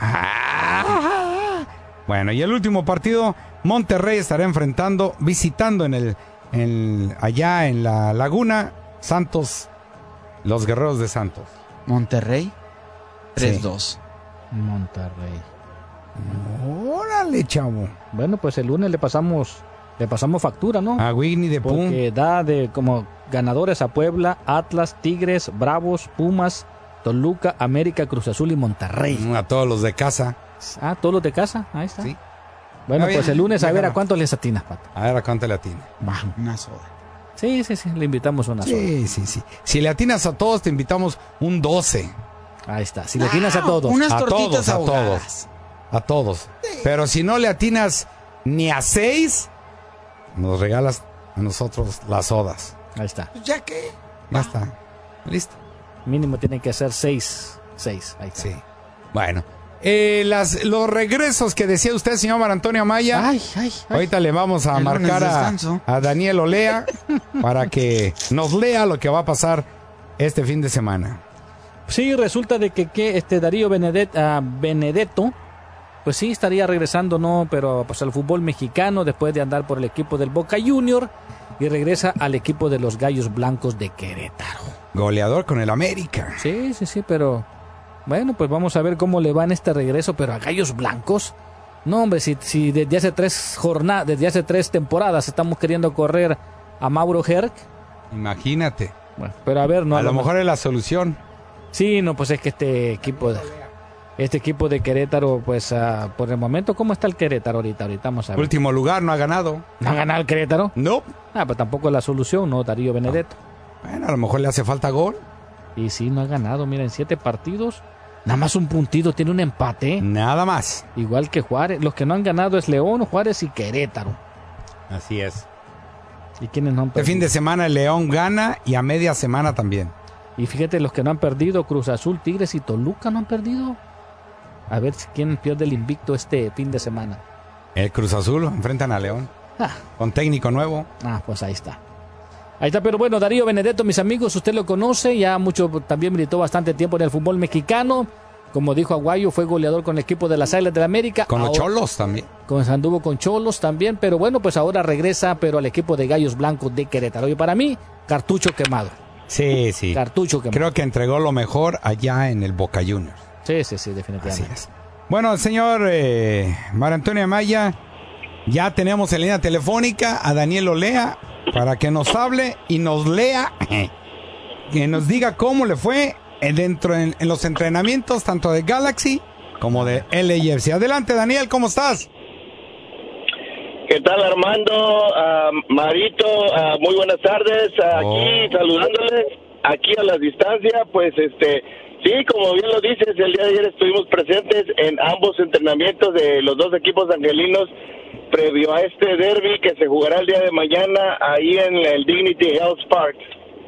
Ah. Bueno, y el último partido, Monterrey estará enfrentando, visitando en el, en, allá en la Laguna, Santos, los Guerreros de Santos. Monterrey, tres dos. Sí. Monterrey. Órale, chavo. Bueno, pues el lunes le pasamos... Le pasamos factura, ¿no? A Whitney de Pum. Porque da de como ganadores a Puebla, Atlas, Tigres, Bravos, Pumas, Toluca, América, Cruz Azul y Monterrey. A todos los de casa. Ah, todos los de casa. Ahí está. Sí. Bueno, bien, pues el lunes a ver déjalo. a cuánto les atinas, Pato. A ver a cuánto le atinas. Una soda. Sí, sí, sí. Le invitamos una sí, soda. Sí, sí, sí. Si le atinas a todos, te invitamos un doce. Ahí está. Si le atinas a todos. Unas a tortitas todos, a ahogadas. todos. A todos. Sí. Pero si no le atinas ni a seis... Nos regalas a nosotros las sodas. Ahí está. ¿Ya qué? Ya está. Listo. Mínimo tienen que ser seis. Seis. Ahí está. Sí. Bueno. Eh, las, los regresos que decía usted, señor Mar Antonio Amaya. Ay, ay, ay. Ahorita le vamos a El marcar a, a Daniel Olea para que nos lea lo que va a pasar este fin de semana. Sí, resulta de que, que este Darío Benedet, uh, Benedetto, pues sí, estaría regresando, no, pero pues al fútbol mexicano después de andar por el equipo del Boca Junior y regresa al equipo de los Gallos Blancos de Querétaro. Goleador con el América. Sí, sí, sí, pero bueno, pues vamos a ver cómo le va en este regreso, pero a Gallos Blancos, no, hombre, si, si desde hace tres jornadas, desde hace tres temporadas estamos queriendo correr a Mauro Herc. Imagínate. Bueno, pero a ver, no. A, a lo, lo mejor es la solución. Sí, no, pues es que este equipo de... Este equipo de Querétaro, pues uh, por el momento, ¿cómo está el Querétaro ahorita? Ahorita vamos a ver. Último lugar, no ha ganado. ¿No ha ganado el Querétaro? No. Ah, pues tampoco es la solución, ¿no? Darío Benedetto. No. Bueno, a lo mejor le hace falta gol. Y sí, no ha ganado. Mira, en siete partidos, nada más un puntito, tiene un empate. Nada más. Igual que Juárez. Los que no han ganado es León, Juárez y Querétaro. Así es. ¿Y quiénes no han perdido? Este fin de semana el León gana y a media semana también. Y fíjate, los que no han perdido, Cruz Azul, Tigres y Toluca no han perdido. A ver quién pierde el invicto este fin de semana. El Cruz Azul enfrentan a León. Ah. Con técnico nuevo. Ah, pues ahí está. Ahí está, pero bueno, Darío Benedetto, mis amigos, usted lo conoce, ya mucho, también militó bastante tiempo en el fútbol mexicano. Como dijo Aguayo, fue goleador con el equipo de las Águilas del América. Con los ahora, Cholos también. Con, anduvo con Cholos también, pero bueno, pues ahora regresa, pero al equipo de Gallos Blancos de Querétaro. Y para mí, cartucho quemado. Sí, sí. Cartucho quemado. Creo que entregó lo mejor allá en el Boca Juniors. Sí, sí, sí, definitivamente. Así es. Bueno, señor eh, Mario Antonio Amaya, ya tenemos en línea telefónica a Daniel Olea para que nos hable y nos lea, que nos diga cómo le fue dentro en, en los entrenamientos tanto de Galaxy como de L A F C. Adelante, Daniel, ¿cómo estás? ¿Qué tal, Armando? Uh, Marito, uh, muy buenas tardes. Uh, oh. Aquí saludándoles, aquí a la distancia, pues este, sí, como bien lo dices, el día de ayer estuvimos presentes en ambos entrenamientos de los dos equipos angelinos previo a este derby que se jugará el día de mañana ahí en el Dignity Health Park.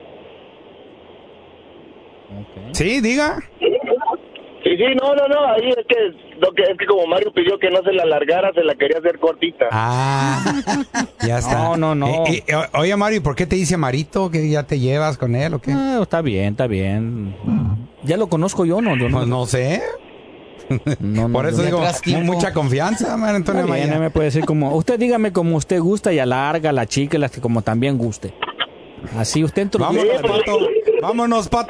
Okay. Sí, diga. Sí, sí, no, no, no, ahí es que, lo que es que como Mario pidió que no se la alargara, se la quería hacer cortita. Ah, ya está. No, no, no. Eh, eh, oye, Mario, ¿por qué te dice Marito? ¿Que ya te llevas con él o qué? Ah, está bien, está bien. Ya lo conozco yo, ¿no? Yo no, pues no sé. No, no, Por eso digo, mucha confianza, Mario Antonio Amaya. No me puede decir como, usted dígame como usted gusta y alarga la chica y las que como también guste. Así usted entró. Vámonos, Pato. Vámonos, Pato.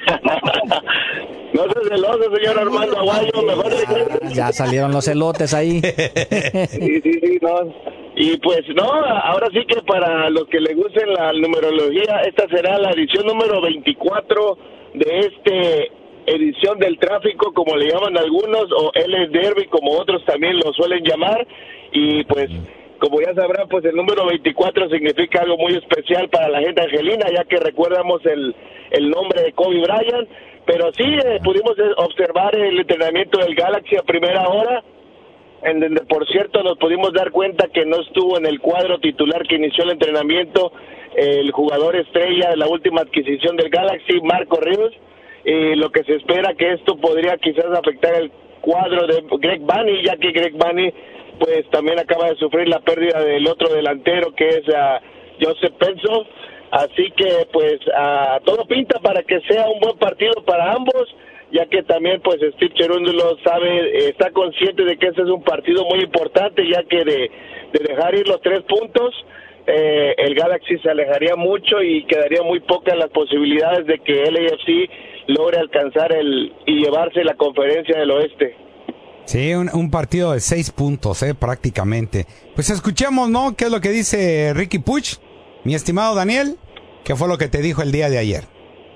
No se celoso, señor Armando Aguayo, mejor ah, ya salieron los elotes ahí. Sí, sí, sí, no. Y pues no, ahora sí que para los que les gusten la numerología, esta será la edición número veinticuatro de este edición del tráfico, como le llaman algunos, o L Derby, como otros también lo suelen llamar. Y pues, como ya sabrán, pues el número veinticuatro significa algo muy especial para la gente angelina, ya que recuerdamos el, el nombre de Kobe Bryant. Pero sí, eh, pudimos observar el entrenamiento del Galaxy a primera hora, en donde, por cierto, nos pudimos dar cuenta que no estuvo en el cuadro titular que inició el entrenamiento el jugador estrella de la última adquisición del Galaxy, Marco Ríos, y lo que se espera que esto podría quizás afectar el cuadro de Greg Vanney, ya que Greg Vanney pues también acaba de sufrir la pérdida del otro delantero que es uh, Joseph Penso. Así que pues uh, todo pinta para que sea un buen partido para ambos, ya que también pues Steve Cherundolo sabe, eh, está consciente de que este es un partido muy importante, ya que de, de dejar ir los tres puntos, eh, el Galaxy se alejaría mucho y quedaría muy pocas las posibilidades de que L A F C logre alcanzar el y llevarse la conferencia del oeste. Sí, un, un partido de seis puntos, eh, prácticamente. Pues escuchemos, ¿no? ¿Qué es lo que dice Ricky Puig? Mi estimado Daniel, ¿qué fue lo que te dijo el día de ayer?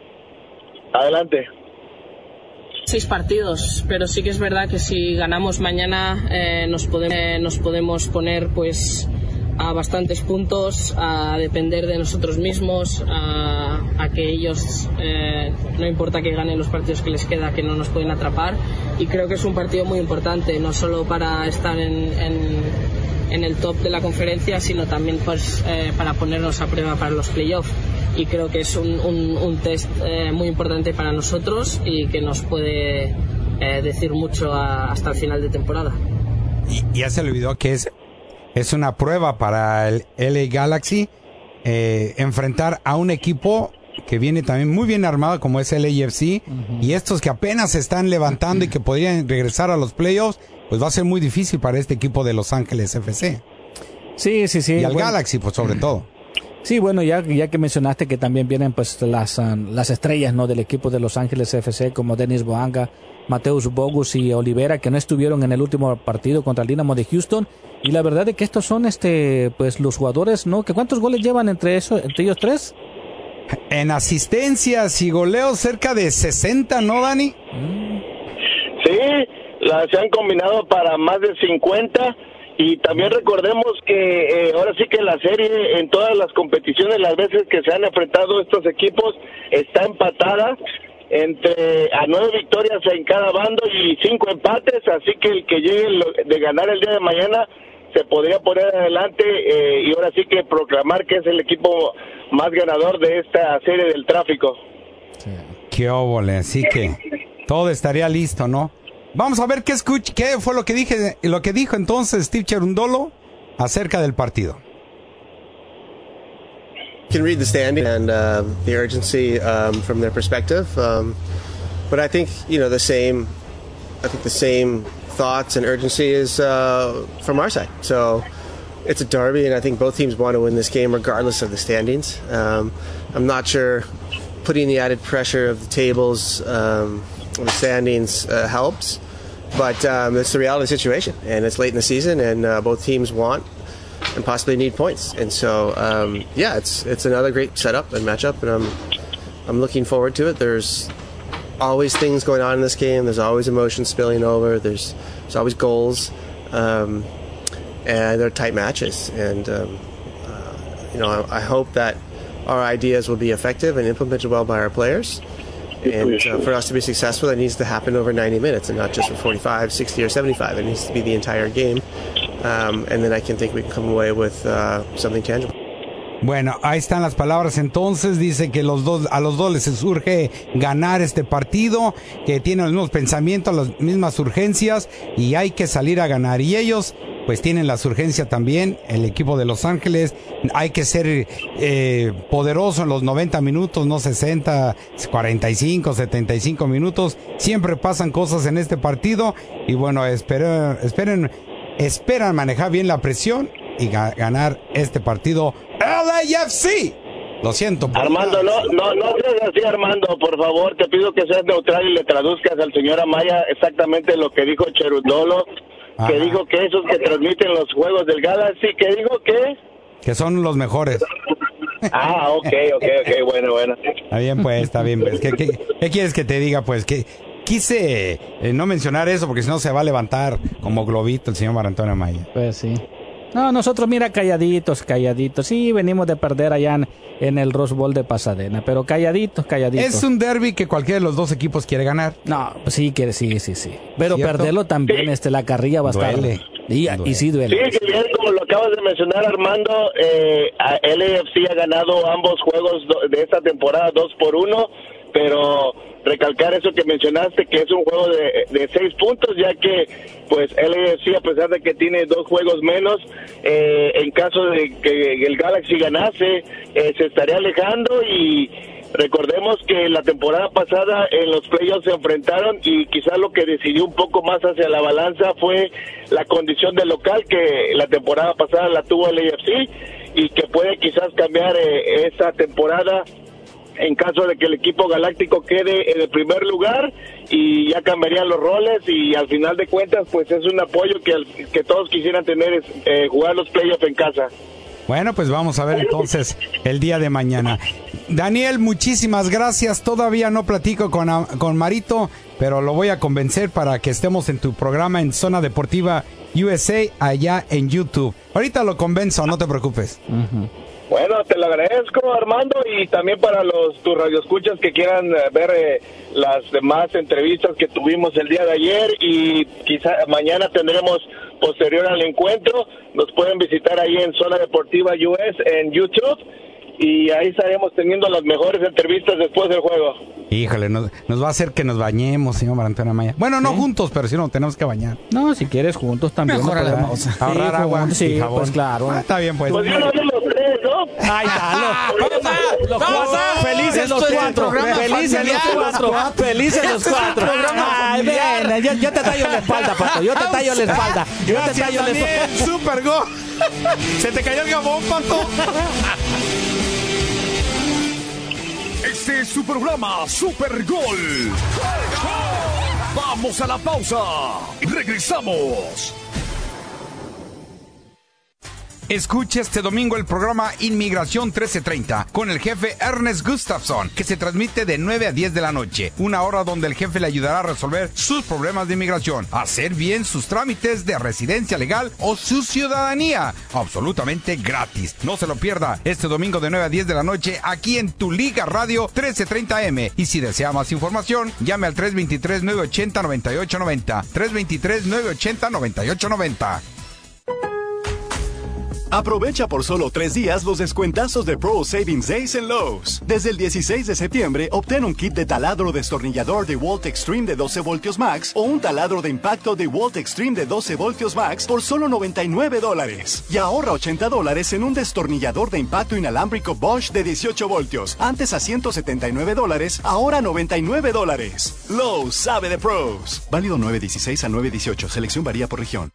Adelante. Seis partidos, pero sí que es verdad que si ganamos mañana eh, nos, podemos, eh, nos podemos poner pues a bastantes puntos, a depender de nosotros mismos, a, a que ellos, eh, no importa que ganen los partidos que les queda, que no nos pueden atrapar. Y creo que es un partido muy importante, no solo para estar en... en en el top de la conferencia, sino también pues eh, para ponernos a prueba para los playoffs, y creo que es un, un, un test eh, muy importante para nosotros y que nos puede eh, decir mucho a, hasta el final de temporada. Y ya se le olvidó que es, es una prueba para el L A Galaxy eh, enfrentar a un equipo que viene también muy bien armado como es el L A F C, uh-huh. Y estos que apenas se están levantando uh-huh. y que podrían regresar a los playoffs, pues va a ser muy difícil para este equipo de Los Ángeles F C. Sí, sí, sí. Y al bueno. Galaxy, pues sobre todo. Sí, bueno, ya, ya que mencionaste que también vienen pues las, um, las estrellas, ¿no?, del equipo de Los Ángeles F C, como Denis Boanga, Mateus Bogus y Olivera, que no estuvieron en el último partido contra el Dynamo de Houston. Y la verdad es que estos son este pues los jugadores, ¿no? ¿Que cuántos goles llevan entre, eso, entre ellos tres? En asistencias y goleos cerca de sesenta, ¿no, Dani? Sí, las se han combinado para más de cincuenta, y también recordemos que eh, ahora sí que la serie en todas las competiciones, las veces que se han enfrentado estos equipos, está empatada entre a nueve victorias en cada bando y cinco empates, así que el que llegue de ganar el día de mañana se podría poner adelante eh, y ahora sí que proclamar que es el equipo más ganador de esta serie del tráfico. Sí. Qué óvole, así que todo estaría listo, ¿no? Vamos a ver qué escuch qué fue lo que dije, lo que dijo entonces Steve Cherundolo acerca del partido. Can read the standing and uh, the urgency um, from their perspective, um, but I think you know the same. I think the same thoughts and urgency is uh, from our side. So it's a derby, and I think both teams want to win this game regardless of the standings. Um, I'm not sure putting the added pressure of the tables, um, the standings uh, helps, but um, it's the reality of the situation, and it's late in the season, and uh, both teams want and possibly need points. And so, um, yeah, it's it's another great setup and matchup, and I'm I'm looking forward to it. There's always things going on in this game. There's always emotion spilling over. There's there's always goals, um, and they're tight matches. And um, uh, you know, I, I hope that our ideas will be effective and implemented well by our players. And uh, for us to be successful, it needs to happen over ninety minutes, and not just for forty-five, sixty, or seventy-five. It needs to be the entire game. Um, and then I can think we can come away with uh, something tangible. Bueno, ahí están las palabras entonces. Dice que los dos, a los dos les surge ganar este partido, que tienen los mismos pensamientos, las mismas urgencias y hay que salir a ganar. Y ellos pues tienen las urgencias también, el equipo de Los Ángeles. Hay que ser eh, poderoso en los noventa minutos, no sesenta, cuarenta y cinco, setenta y cinco minutos. Siempre pasan cosas en este partido y bueno, esperen, esperen, esperan manejar bien la presión y ga- ganar este partido. L A F C. Lo siento. Armando, no, no, no seas así, Armando, por favor, te pido que seas neutral y le traduzcas al señor Amaya exactamente lo que dijo Cherundolo, que Ajá. dijo que esos que transmiten los juegos del Galaxy, que dijo que... Que son los mejores. Ah, ok, ok, ok, bueno, bueno. Está bien, pues, está bien, pues. ¿Qué, qué, qué quieres que te diga, pues? Que quise eh, no mencionar eso porque si no se va a levantar como globito el señor Marco Antonio Amaya. Pues sí. No, nosotros mira calladitos, calladitos. Sí, venimos de perder allá en, en el Rose Bowl de Pasadena, pero calladitos, calladitos. Es un derby que cualquiera de los dos equipos quiere ganar. No, pues sí, quiere, sí, sí, sí. Pero ¿cierto? perderlo también, Sí. este, la carrilla va a estar. Duele. Y, Duele. y sí duele. Sí, que bien, como lo acabas de mencionar, Armando, eh, a L A F C ha ganado ambos juegos do- de esta temporada dos por uno, pero recalcar eso que mencionaste, que es un juego de, de seis puntos, ya que pues L A F C, a pesar de que tiene dos juegos menos, eh, en caso de que el Galaxy ganase, eh, se estaría alejando. Y recordemos que la temporada pasada en los playoffs se enfrentaron y quizás lo que decidió un poco más hacia la balanza fue la condición de local, que la temporada pasada la tuvo el L A F C y que puede quizás cambiar eh, esta temporada en caso de que el equipo galáctico quede en el primer lugar, y ya cambiarían los roles. Y al final de cuentas pues es un apoyo que, que todos quisieran tener, es eh, jugar los playoffs en casa. Bueno, pues vamos a ver entonces el día de mañana. Daniel, muchísimas gracias. Todavía no platico con, con Marito, pero lo voy a convencer para que estemos en tu programa en Zona Deportiva U S A allá en YouTube. Ahorita lo convenzo, no te preocupes. Uh-huh. Bueno, te lo agradezco, Armando, y también para los tus radioescuchas que quieran eh, ver eh, las demás entrevistas que tuvimos el día de ayer, y quizá mañana tendremos posterior al encuentro, nos pueden visitar ahí en Zona Deportiva U S en YouTube, y ahí estaremos teniendo las mejores entrevistas después del juego. Híjole, nos, nos va a hacer que nos bañemos, señor Marco Antonio Amaya. Bueno, no ¿Sí? juntos, pero sí nos tenemos que bañar. No, si quieres juntos también. Mejor no podemos. hagamos. Sí, Ahorrar agua juntos, sí, y jabón. pues claro. Ah, está bien, pues. Pues ya lo vemos los tres, ¿no? Ahí está, los, los cuatro. Felices los Esto es un cuatro. programa Felices los familiar. cuatro. Felices los cuatro. Ay, ven, yo, yo te tallo la espalda, Pato. Yo te tallo la espalda. Yo te Gracias, tallo la espalda. Daniel. Super go. Se te cayó el gabón, Pato. Este es su programa Super Gol. Vamos a la pausa. Regresamos. Escuche este domingo el programa Inmigración trece treinta con el jefe Ernest Gustafson, que se transmite de nueve a diez de la noche, una hora donde el jefe le ayudará a resolver sus problemas de inmigración, hacer bien sus trámites de residencia legal o su ciudadanía, absolutamente gratis. No se lo pierda este domingo de nueve a diez de la noche aquí en Tu Liga Radio trece treinta eme. Y si desea más información, llame al tres dos tres, nueve ocho cero, nueve ocho nueve cero, tres dos tres, nueve ocho cero, nueve ocho nueve cero. Aprovecha por solo tres días los descuentazos de Pro Savings Days en Lowe's. Desde el dieciséis de septiembre, obtén un kit de taladro destornillador de Walt Extreme de doce voltios max o un taladro de impacto de Walt Extreme de doce voltios max por solo noventa y nueve dólares. Y ahorra ochenta dólares en un destornillador de impacto inalámbrico Bosch de dieciocho voltios. Antes a ciento setenta y nueve dólares, ahora noventa y nueve dólares. Lowe's sabe de pros. Válido nueve dieciséis a nueve dieciocho. Selección varía por región.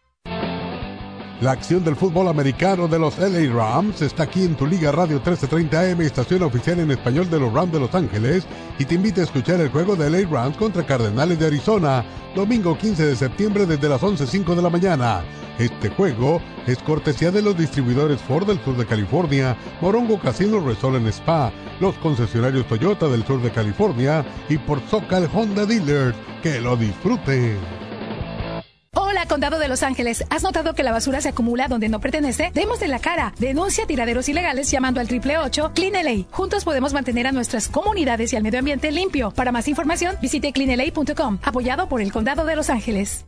La acción del fútbol americano de los L A Rams está aquí en tu Liga Radio trece treinta A M, estación oficial en español de los Rams de Los Ángeles, y te invita a escuchar el juego de L A Rams contra Cardenales de Arizona, domingo quince de septiembre desde las once cinco de la mañana. Este juego es cortesía de los distribuidores Ford del sur de California, Morongo Casino Resort and Spa, los concesionarios Toyota del sur de California y por Socal Honda Dealers. ¡Que lo disfruten! Hola, Condado de Los Ángeles. ¿Has notado que la basura se acumula donde no pertenece? Demos de la cara. Denuncia tiraderos ilegales llamando al triple ocho Clean L A. Juntos podemos mantener a nuestras comunidades y al medio ambiente limpio. Para más información, visite clean L A punto com. Apoyado por el Condado de Los Ángeles.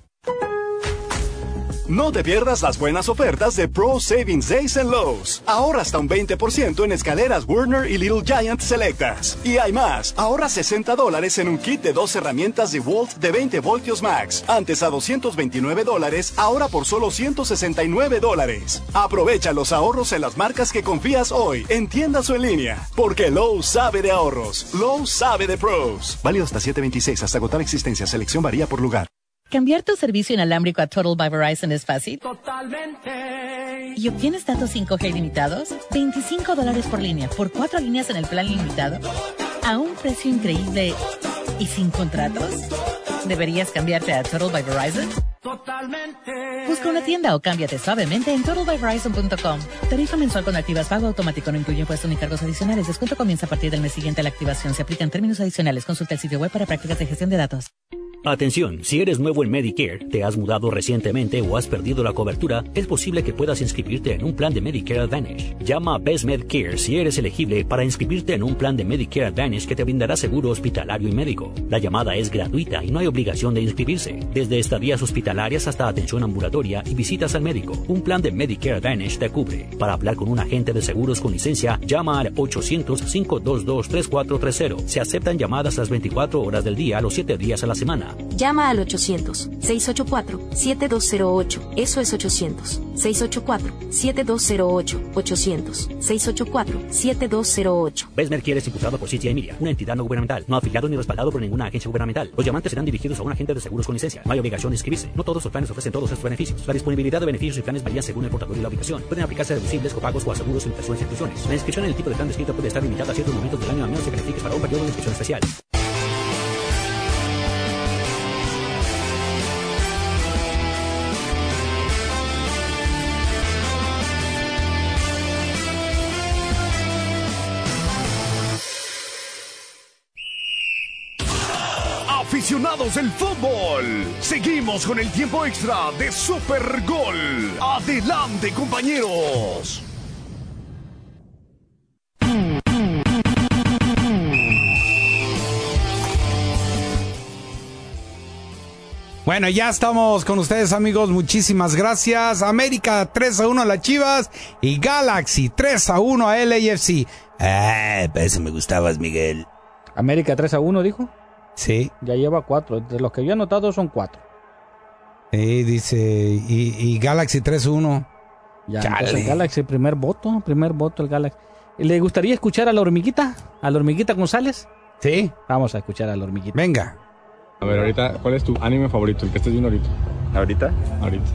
No te pierdas las buenas ofertas de Pro Savings Days en Lowe's. Ahorra hasta un veinte por ciento en escaleras Werner y Little Giant selectas. Y hay más. Ahorra sesenta dólares en un kit de dos herramientas de Walt de veinte voltios max. Antes a doscientos veintinueve dólares, ahora por solo ciento sesenta y nueve dólares. Aprovecha los ahorros en las marcas que confías hoy, en tiendas o en línea. Porque Lowe's sabe de ahorros. Lowe's sabe de pros. Válido hasta siete veintiséis, hasta agotar existencia. Selección varía por lugar. ¿Cambiar tu servicio inalámbrico a Total by Verizon es fácil? Totalmente. ¿Y obtienes datos cinco G ilimitados? veinticinco dólares por línea, por cuatro líneas en el plan ilimitado, a un precio increíble y sin contratos. ¿Deberías cambiarte a Total by Verizon? Totalmente. Busca una tienda o cámbiate suavemente en total by verizon punto com. Tarifa mensual con activas, pago automático, no incluye impuestos ni cargos adicionales. Descuento comienza a partir del mes siguiente a la activación. Se aplican términos adicionales. Consulta el sitio web para prácticas de gestión de datos. Atención, si eres nuevo en Medicare, te has mudado recientemente o has perdido la cobertura, es posible que puedas inscribirte en un plan de Medicare Advantage. Llama a Best Medicare si eres elegible para inscribirte en un plan de Medicare Advantage que te brindará seguro hospitalario y médico. La llamada es gratuita y no hay obligación de inscribirse. Desde estadías hospitalarias hasta atención ambulatoria y visitas al médico, un plan de Medicare Advantage te cubre. Para hablar con un agente de seguros con licencia, llama al ochocientos, cinco dos dos, tres cuatro tres cero. Se aceptan llamadas las veinticuatro horas del día, los siete días a la semana. Llama al ochocientos, seiscientos ochenta y cuatro, setenta y dos cero ocho. Eso es ochocientos, seiscientos ochenta y cuatro, setenta y dos cero ocho. ochocientos, seiscientos ochenta y cuatro, setenta y dos cero ocho. Best Medicare es impulsado por C T I Media, una entidad no gubernamental, no afiliado ni respaldado por ninguna agencia gubernamental. Los llamantes serán dirigidos a un agente de seguros con licencia. No hay obligación de inscribirse. No todos los planes ofrecen todos estos beneficios. La disponibilidad de beneficios y planes varía según el portador y la ubicación. Pueden aplicarse deducibles, copagos o aseguros sin personas e inclusiones. La inscripción en el tipo de plan descrito puede estar limitada a ciertos momentos del año a menos que califiques para un periodo de inscripción especial. Aficionados del fútbol, seguimos con el tiempo extra de Super Gol. Adelante, compañeros. Bueno, ya estamos con ustedes, amigos. Muchísimas gracias. América tres a uno a las Chivas y Galaxy tres a uno a L A F C. Ah, para eso me gustabas, Miguel. América tres a uno, dijo. Sí. Ya lleva cuatro. De los que yo he anotado son cuatro. Sí, dice. Y, y Galaxy tres a uno. Ya, entonces el Galaxy, primer voto. Primer voto el Galaxy. ¿Le gustaría escuchar a la hormiguita? ¿A la hormiguita González? Sí. Vamos a escuchar a la hormiguita. Venga. A ver, ahorita, ¿cuál es tu anime favorito? El que estés viendo ahorita. ¿Ahorita? Ahorita.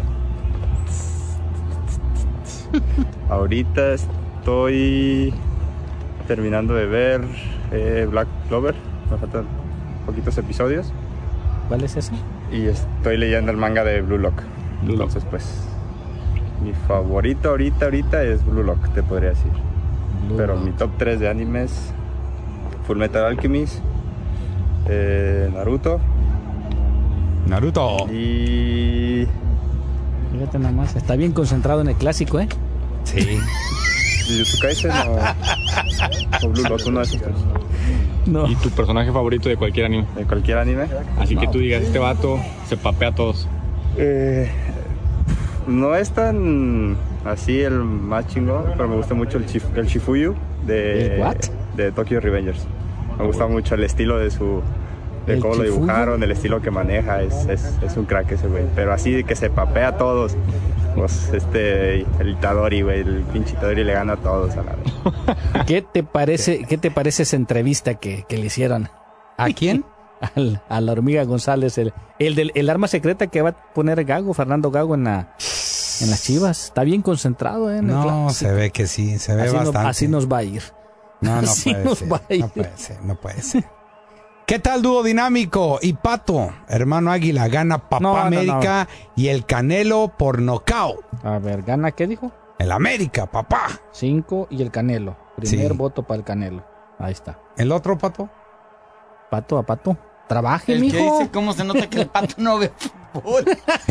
Ahorita estoy terminando de ver eh, Black Clover. Me faltan poquitos episodios. ¿Cuál es ese? Y estoy leyendo el manga de Blue Lock. Blue Lock. Entonces, pues, mi favorito ahorita, ahorita es Blue Lock, te podría decir. Blue Pero Lock. Mi top tres de animes: Full Metal Alchemist, eh, Naruto. Naruto. Y... Fíjate nada más, está bien concentrado en el clásico, ¿eh? Sí. Jujutsu Kaisen o, o Blue Lock, uno de esos tres. No. ¿Y tu personaje favorito de cualquier anime? ¿De cualquier anime? Así no. que tú digas, este vato se papea a todos. Eh, no es tan así el más chingón, pero me gusta mucho el, Chif, el Shifuyu de, ¿El what? de Tokyo Revengers. Me gusta mucho el estilo de su... de cómo lo dibujaron, el estilo que maneja, es, es, es un crack ese güey. Pero así de que se papea a todos, pues este, el Itadori, güey, el pinche Itadori le gana a todos a la vez. ¿Qué te parece, qué te parece esa entrevista que, que le hicieron? ¿A quién? Al, a la hormiga González, el, el del el arma secreta que va a poner Gago, Fernando Gago en la en las Chivas. Está bien concentrado, ¿eh? En No, el clásico. se ve que sí, se ve así bastante. No, así nos va a ir. No, no Así puede nos ser, va a ir. no puede ser, no puede ser. ¿Qué tal dúo dinámico? Y Pato, hermano Águila, gana Papá No, no, América y el Canelo por nocaut. A ver, ¿gana qué dijo? El América, papá. Cinco y el Canelo. Primer Sí. voto para el Canelo. Ahí está. ¿El otro, Pato? Pato a Pato. Trabaje, El mijo. que dice cómo se nota que el Pato no ve fútbol.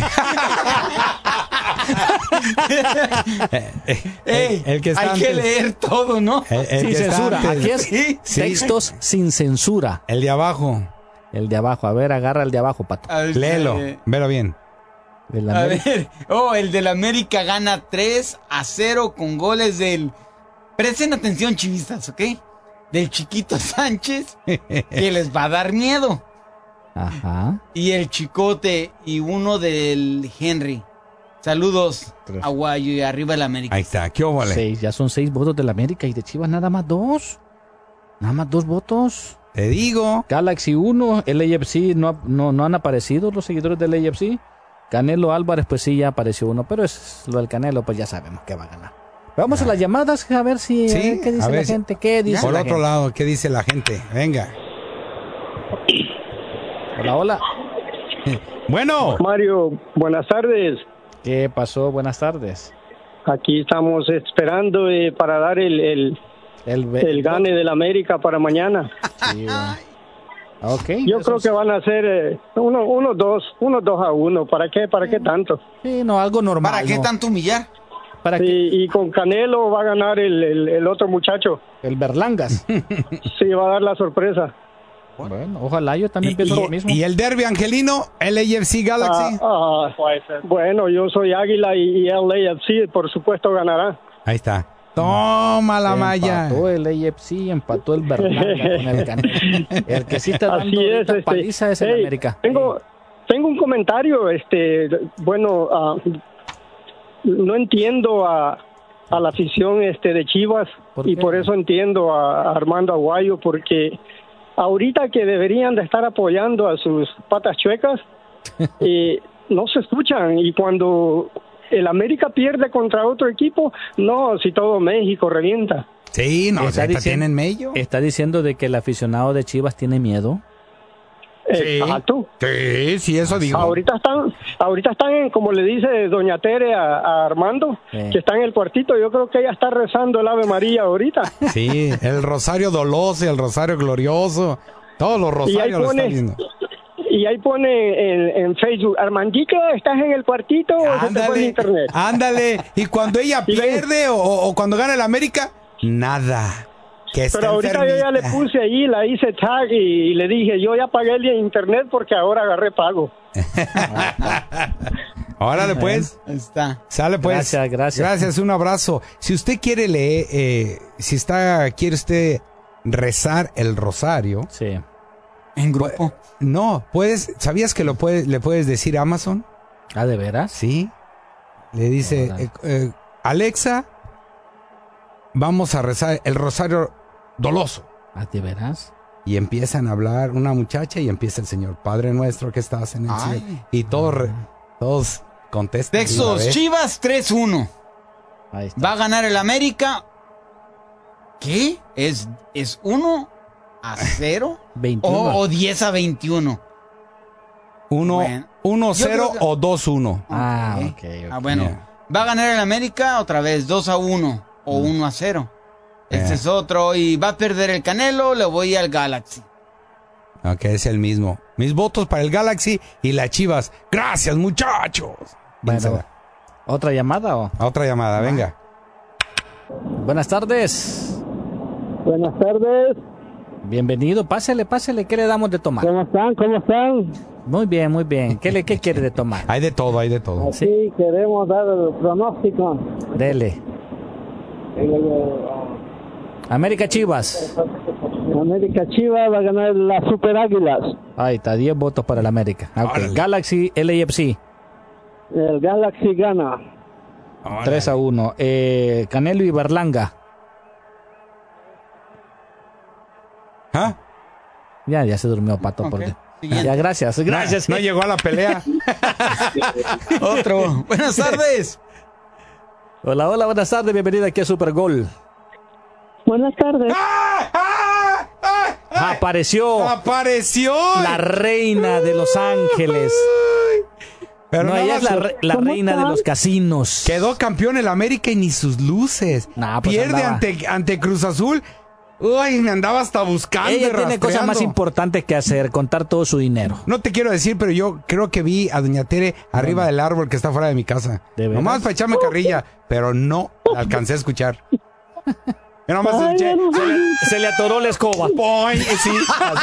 Ey, el que está hay antes. que leer todo, ¿no? El, el Sin que está censura. antes. Aquí es Sí. textos sin censura. El de abajo. El de abajo. A ver, agarra el de abajo, Pato. A ver, Léelo, eh, velo bien. El A América. ver, oh, el del América gana tres a cero con goles del... Presten atención, chivistas, ¿ok? Del Chiquito Sánchez, que les va a dar miedo. Ajá. Y el Chicote y uno del Henry. Saludos, Tres. Aguayo, y arriba el América. Ahí está, ¿qué óvole? Seis. Ya son seis votos del América y de Chivas nada más dos. Nada más dos votos. Te digo. Galaxy uno, el A F C no, ha- no, no han aparecido los seguidores del A F C. Canelo Álvarez, pues sí, ya apareció uno, pero es lo del Canelo, pues ya sabemos que va a ganar. Vamos a las llamadas a ver si Sí, a ver qué a dice ver la si- gente. ¿Qué dice Por la otro gente? lado, ¿qué dice la gente? Venga. Hola, hola. Bueno. Mario, buenas tardes. ¿Qué pasó? Buenas tardes. Aquí estamos esperando eh, para dar el, el, El, el gane del América para mañana. Sí, bueno. Ok. Yo creo que van a ser eh, uno, uno, dos, uno, dos a uno. ¿Para qué? ¿Para qué tanto? Sí, no, algo normal. ¿Para qué ¿no? tanto humillar? ¿Para Sí, y con Canelo va a ganar el, el, el otro muchacho. El Berlangas. Sí, va a dar la sorpresa. Bueno, ojalá yo también ¿Y, pienso y- lo mismo. y el derby angelino? ¿El A F C Galaxy? Ah, ah, bueno, yo soy Águila y, y L A F C, por supuesto, ganará. Ahí está. Toma la malla. Empató el A F C, empató el Berlanga con el Canelo. El que sí está dando Así es, ahorita este, paliza es el hey, América. Tengo, tengo un comentario, este, bueno, ah, no entiendo a, a la afición este de Chivas y por eso entiendo a Armando Aguayo, porque ahorita que deberían de estar apoyando a sus patas chuecas, eh, no se escuchan, y cuando el América pierde contra otro equipo, no, si todo México revienta. Sí, no, está, ahorita diciendo, tienen mello. está diciendo de que el aficionado de Chivas tiene miedo. Exacto. Sí, sí, eso digo. Ahorita están, ahorita están en, como le dice doña Tere a, a Armando, Sí. que está en el cuartito. Yo creo que ella está rezando el Ave María ahorita. Sí, el rosario doloso y el rosario glorioso. Todos los Y ahí rosarios lo pone, están viendo. y ahí pone en, en Facebook, Armandito, ¿estás en el cuartito o se te fue el internet? Ándale. Y cuando ella pierde o, o cuando gana el América, nada. Que está Pero ahorita yo ya le enfermita. puse ahí, la hice tag y, y le dije, yo ya pagué el internet porque ahora agarré pago. Órale, pues. Está. Sale, pues. Gracias, gracias. Gracias, un abrazo. Si usted quiere leer, eh, si está, quiere usted rezar el rosario. Sí. ¿En grupo? No, puedes, ¿sabías que lo puedes, le puedes decir a Amazon? ¿Ah, de veras? Sí. Le dice, Órale. eh, eh, Alexa, vamos a rezar el rosario doloso. ¿Ah, de veras? Y empiezan a hablar una muchacha y empieza el Señor, Padre nuestro que estás en el Ay. cielo. Y todos, re- todos contestan. Textos, de una vez. Chivas tres uno. Ahí está. Va a ganar el América. ¿Qué? ¿Es, es uno a cero? veintiuno. ¿O, o diez a veintiuno? Uno, Bueno. uno Yo cero creo que- o dos uno. Ah, Ok. ok, ok. Ah, bueno. Yeah. Va a ganar el América otra vez, dos a uno o uno a cero. Este Yeah. es otro. Y va a perder el Canelo, le voy al Galaxy. Ok, es el mismo. Mis votos para el Galaxy y las Chivas. Gracias, muchachos. Bueno, ¿otra llamada o? Otra llamada, venga. Buenas tardes. Buenas tardes. Bienvenido. Pásele, pásele. ¿Qué le damos de tomar? ¿Cómo están? ¿Cómo están? Muy bien, muy bien. ¿Qué, le, qué quiere de tomar? Hay de todo, hay de todo. Sí, queremos dar el pronóstico. Dele. América Chivas. América Chivas va a ganar las Super Águilas. Ahí está, diez votos para el América. Okay. Galaxy L A F C. El Galaxy gana. tres a uno. Eh, Canelo y Berlanga. ¿Ah? Ya, ya se durmió Pato. Okay. Porque... Ya, gracias, gracias. No, no llegó a la pelea. Otro. Buenas tardes. Hola, hola, buenas tardes. Bienvenida aquí a Super Gol. Buenas tardes. ¡Ah! ¡Ah! ¡Ah! ¡Ah! Apareció. Apareció. La reina de Los Ángeles. Pero no, ella es la, la reina de los casinos. Quedó campeón el América y ni sus luces. Nah, pues pierde ante, ante Cruz Azul. Uy, me andaba hasta buscando. Ella tiene cosas más importantes que hacer, contar todo su dinero. No te quiero decir, pero yo creo que vi a Doña Tere arriba del árbol que está fuera de mi casa. ¿De Nomás para echarme carrilla, pero no la alcancé a escuchar. Yo nomás Ay, escuché, no, se, le, se le atoró la escoba. Boing, sí.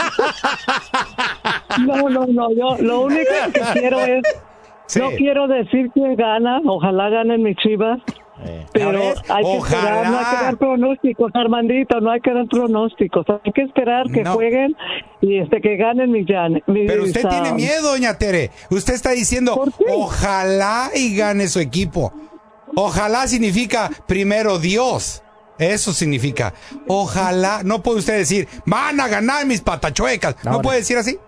No, no, no, yo lo único que quiero es, sí. no quiero decir quién gana, ojalá ganen mis Chivas. Eh. Pero hay que Ojalá. esperar, no hay que dar pronósticos, Armandito, no hay que dar pronósticos, hay que esperar que no. jueguen y este que ganen mis llanes. Pero usted uh, tiene miedo, Doña Tere. Usted está diciendo, ojalá y gane su equipo. Ojalá significa primero Dios. Eso significa. Ojalá. No puede usted decir, van a ganar mis patachuecas. No, ¿No puede decir así?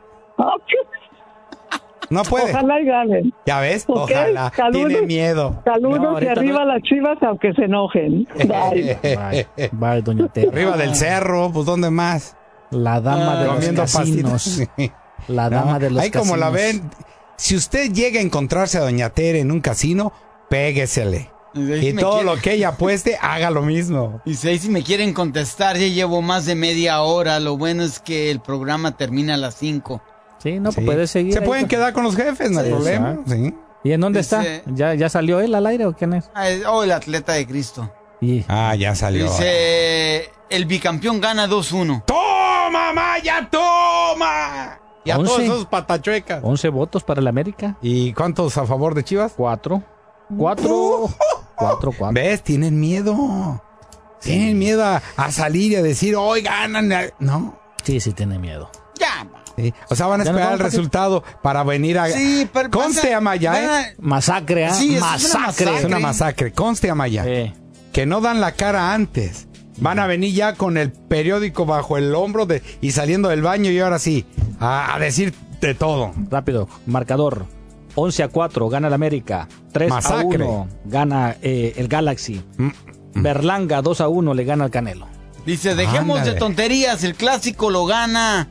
No puede. Ojalá y ganen. ¿Ya ves? Okay. Ojalá. Saludos, tiene miedo. Saludos no, y arriba no... las Chivas aunque se enojen. Bye. Bye, bye, Doña Tere. Arriba del cerro, pues ¿dónde más? La dama ah, de los casinos. Sí. La dama no, de los ahí casinos. Ahí como la ven, si usted llega a encontrarse a Doña Tere en un casino, péguesele. Y todo quiere... lo que ella apueste, haga lo mismo. Y si, si me quieren contestar, ya llevo más de media hora. Lo bueno es que el programa termina a las cinco. Sí, no sí. puede seguir. Se ahí, pueden pues. quedar con los jefes, no hay sí, problema. Sí. ¿Y en dónde Dice, está? ¿Ya, ¿Ya salió él al aire o quién es? Ah, oh, el atleta de Cristo. Y... Ah, ya salió. Dice, el bicampeón gana dos uno. ¡Toma, Maya, toma! Y a todos esos patachuecas. once votos para el América. ¿Y cuántos a favor de Chivas? Cuatro. Cuatro. Uh, cuatro, cuatro. ¿Ves? Tienen miedo. Sí. Tienen miedo a, a salir y a decir, hoy ganan. No. Sí, sí, tienen miedo. Ya, Sí. O sea, van a esperar el resultado para venir a... Sí, pero conste, Amaya, ¿eh? Masacre, ¿eh? Sí, es masacre. Una masacre. Es una masacre. Conste, Amaya. Sí. Que no dan la cara antes. Van a venir ya con el periódico bajo el hombro de, y saliendo del baño y ahora sí, a, a decir de todo. Rápido, marcador. once a cuatro, gana el América. tres masacre. a uno, gana eh, el Galaxy. Mm, mm. Berlanga, dos a uno, le gana al Canelo. Dice, dejemos Ándale. de tonterías, el clásico lo gana...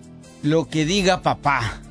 Lo que diga papá.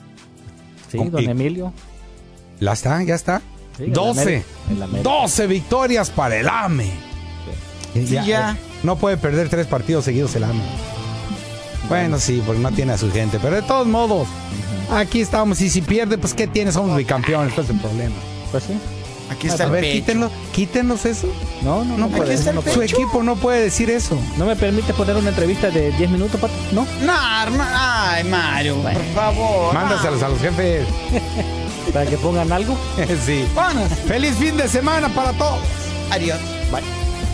Sí, don Emilio. ¿La está? ¿Ya está? Sí, doce. doce victorias para el A M E. Sí, ya. ya. Eh, no puede perder tres partidos seguidos el A M E. Bueno, sí, porque no tiene a su gente. Pero de todos modos, uh-huh. aquí estamos. Y si pierde, pues ¿qué tiene? Somos bicampeones. ¿Cuál es el problema? Pues sí. Aquí está a el ver, pecho. quítenlo, quítenlos eso. No, no, no, no puede. Su pecho? Equipo no puede decir eso. ¿No me permite poner una entrevista de diez minutos, Pato? ¿No? No, ay, Mario, bueno. por favor. Mándaselos a los jefes. Para que pongan algo. Sí. Bueno. Feliz fin de semana para todos. Adiós. Bye.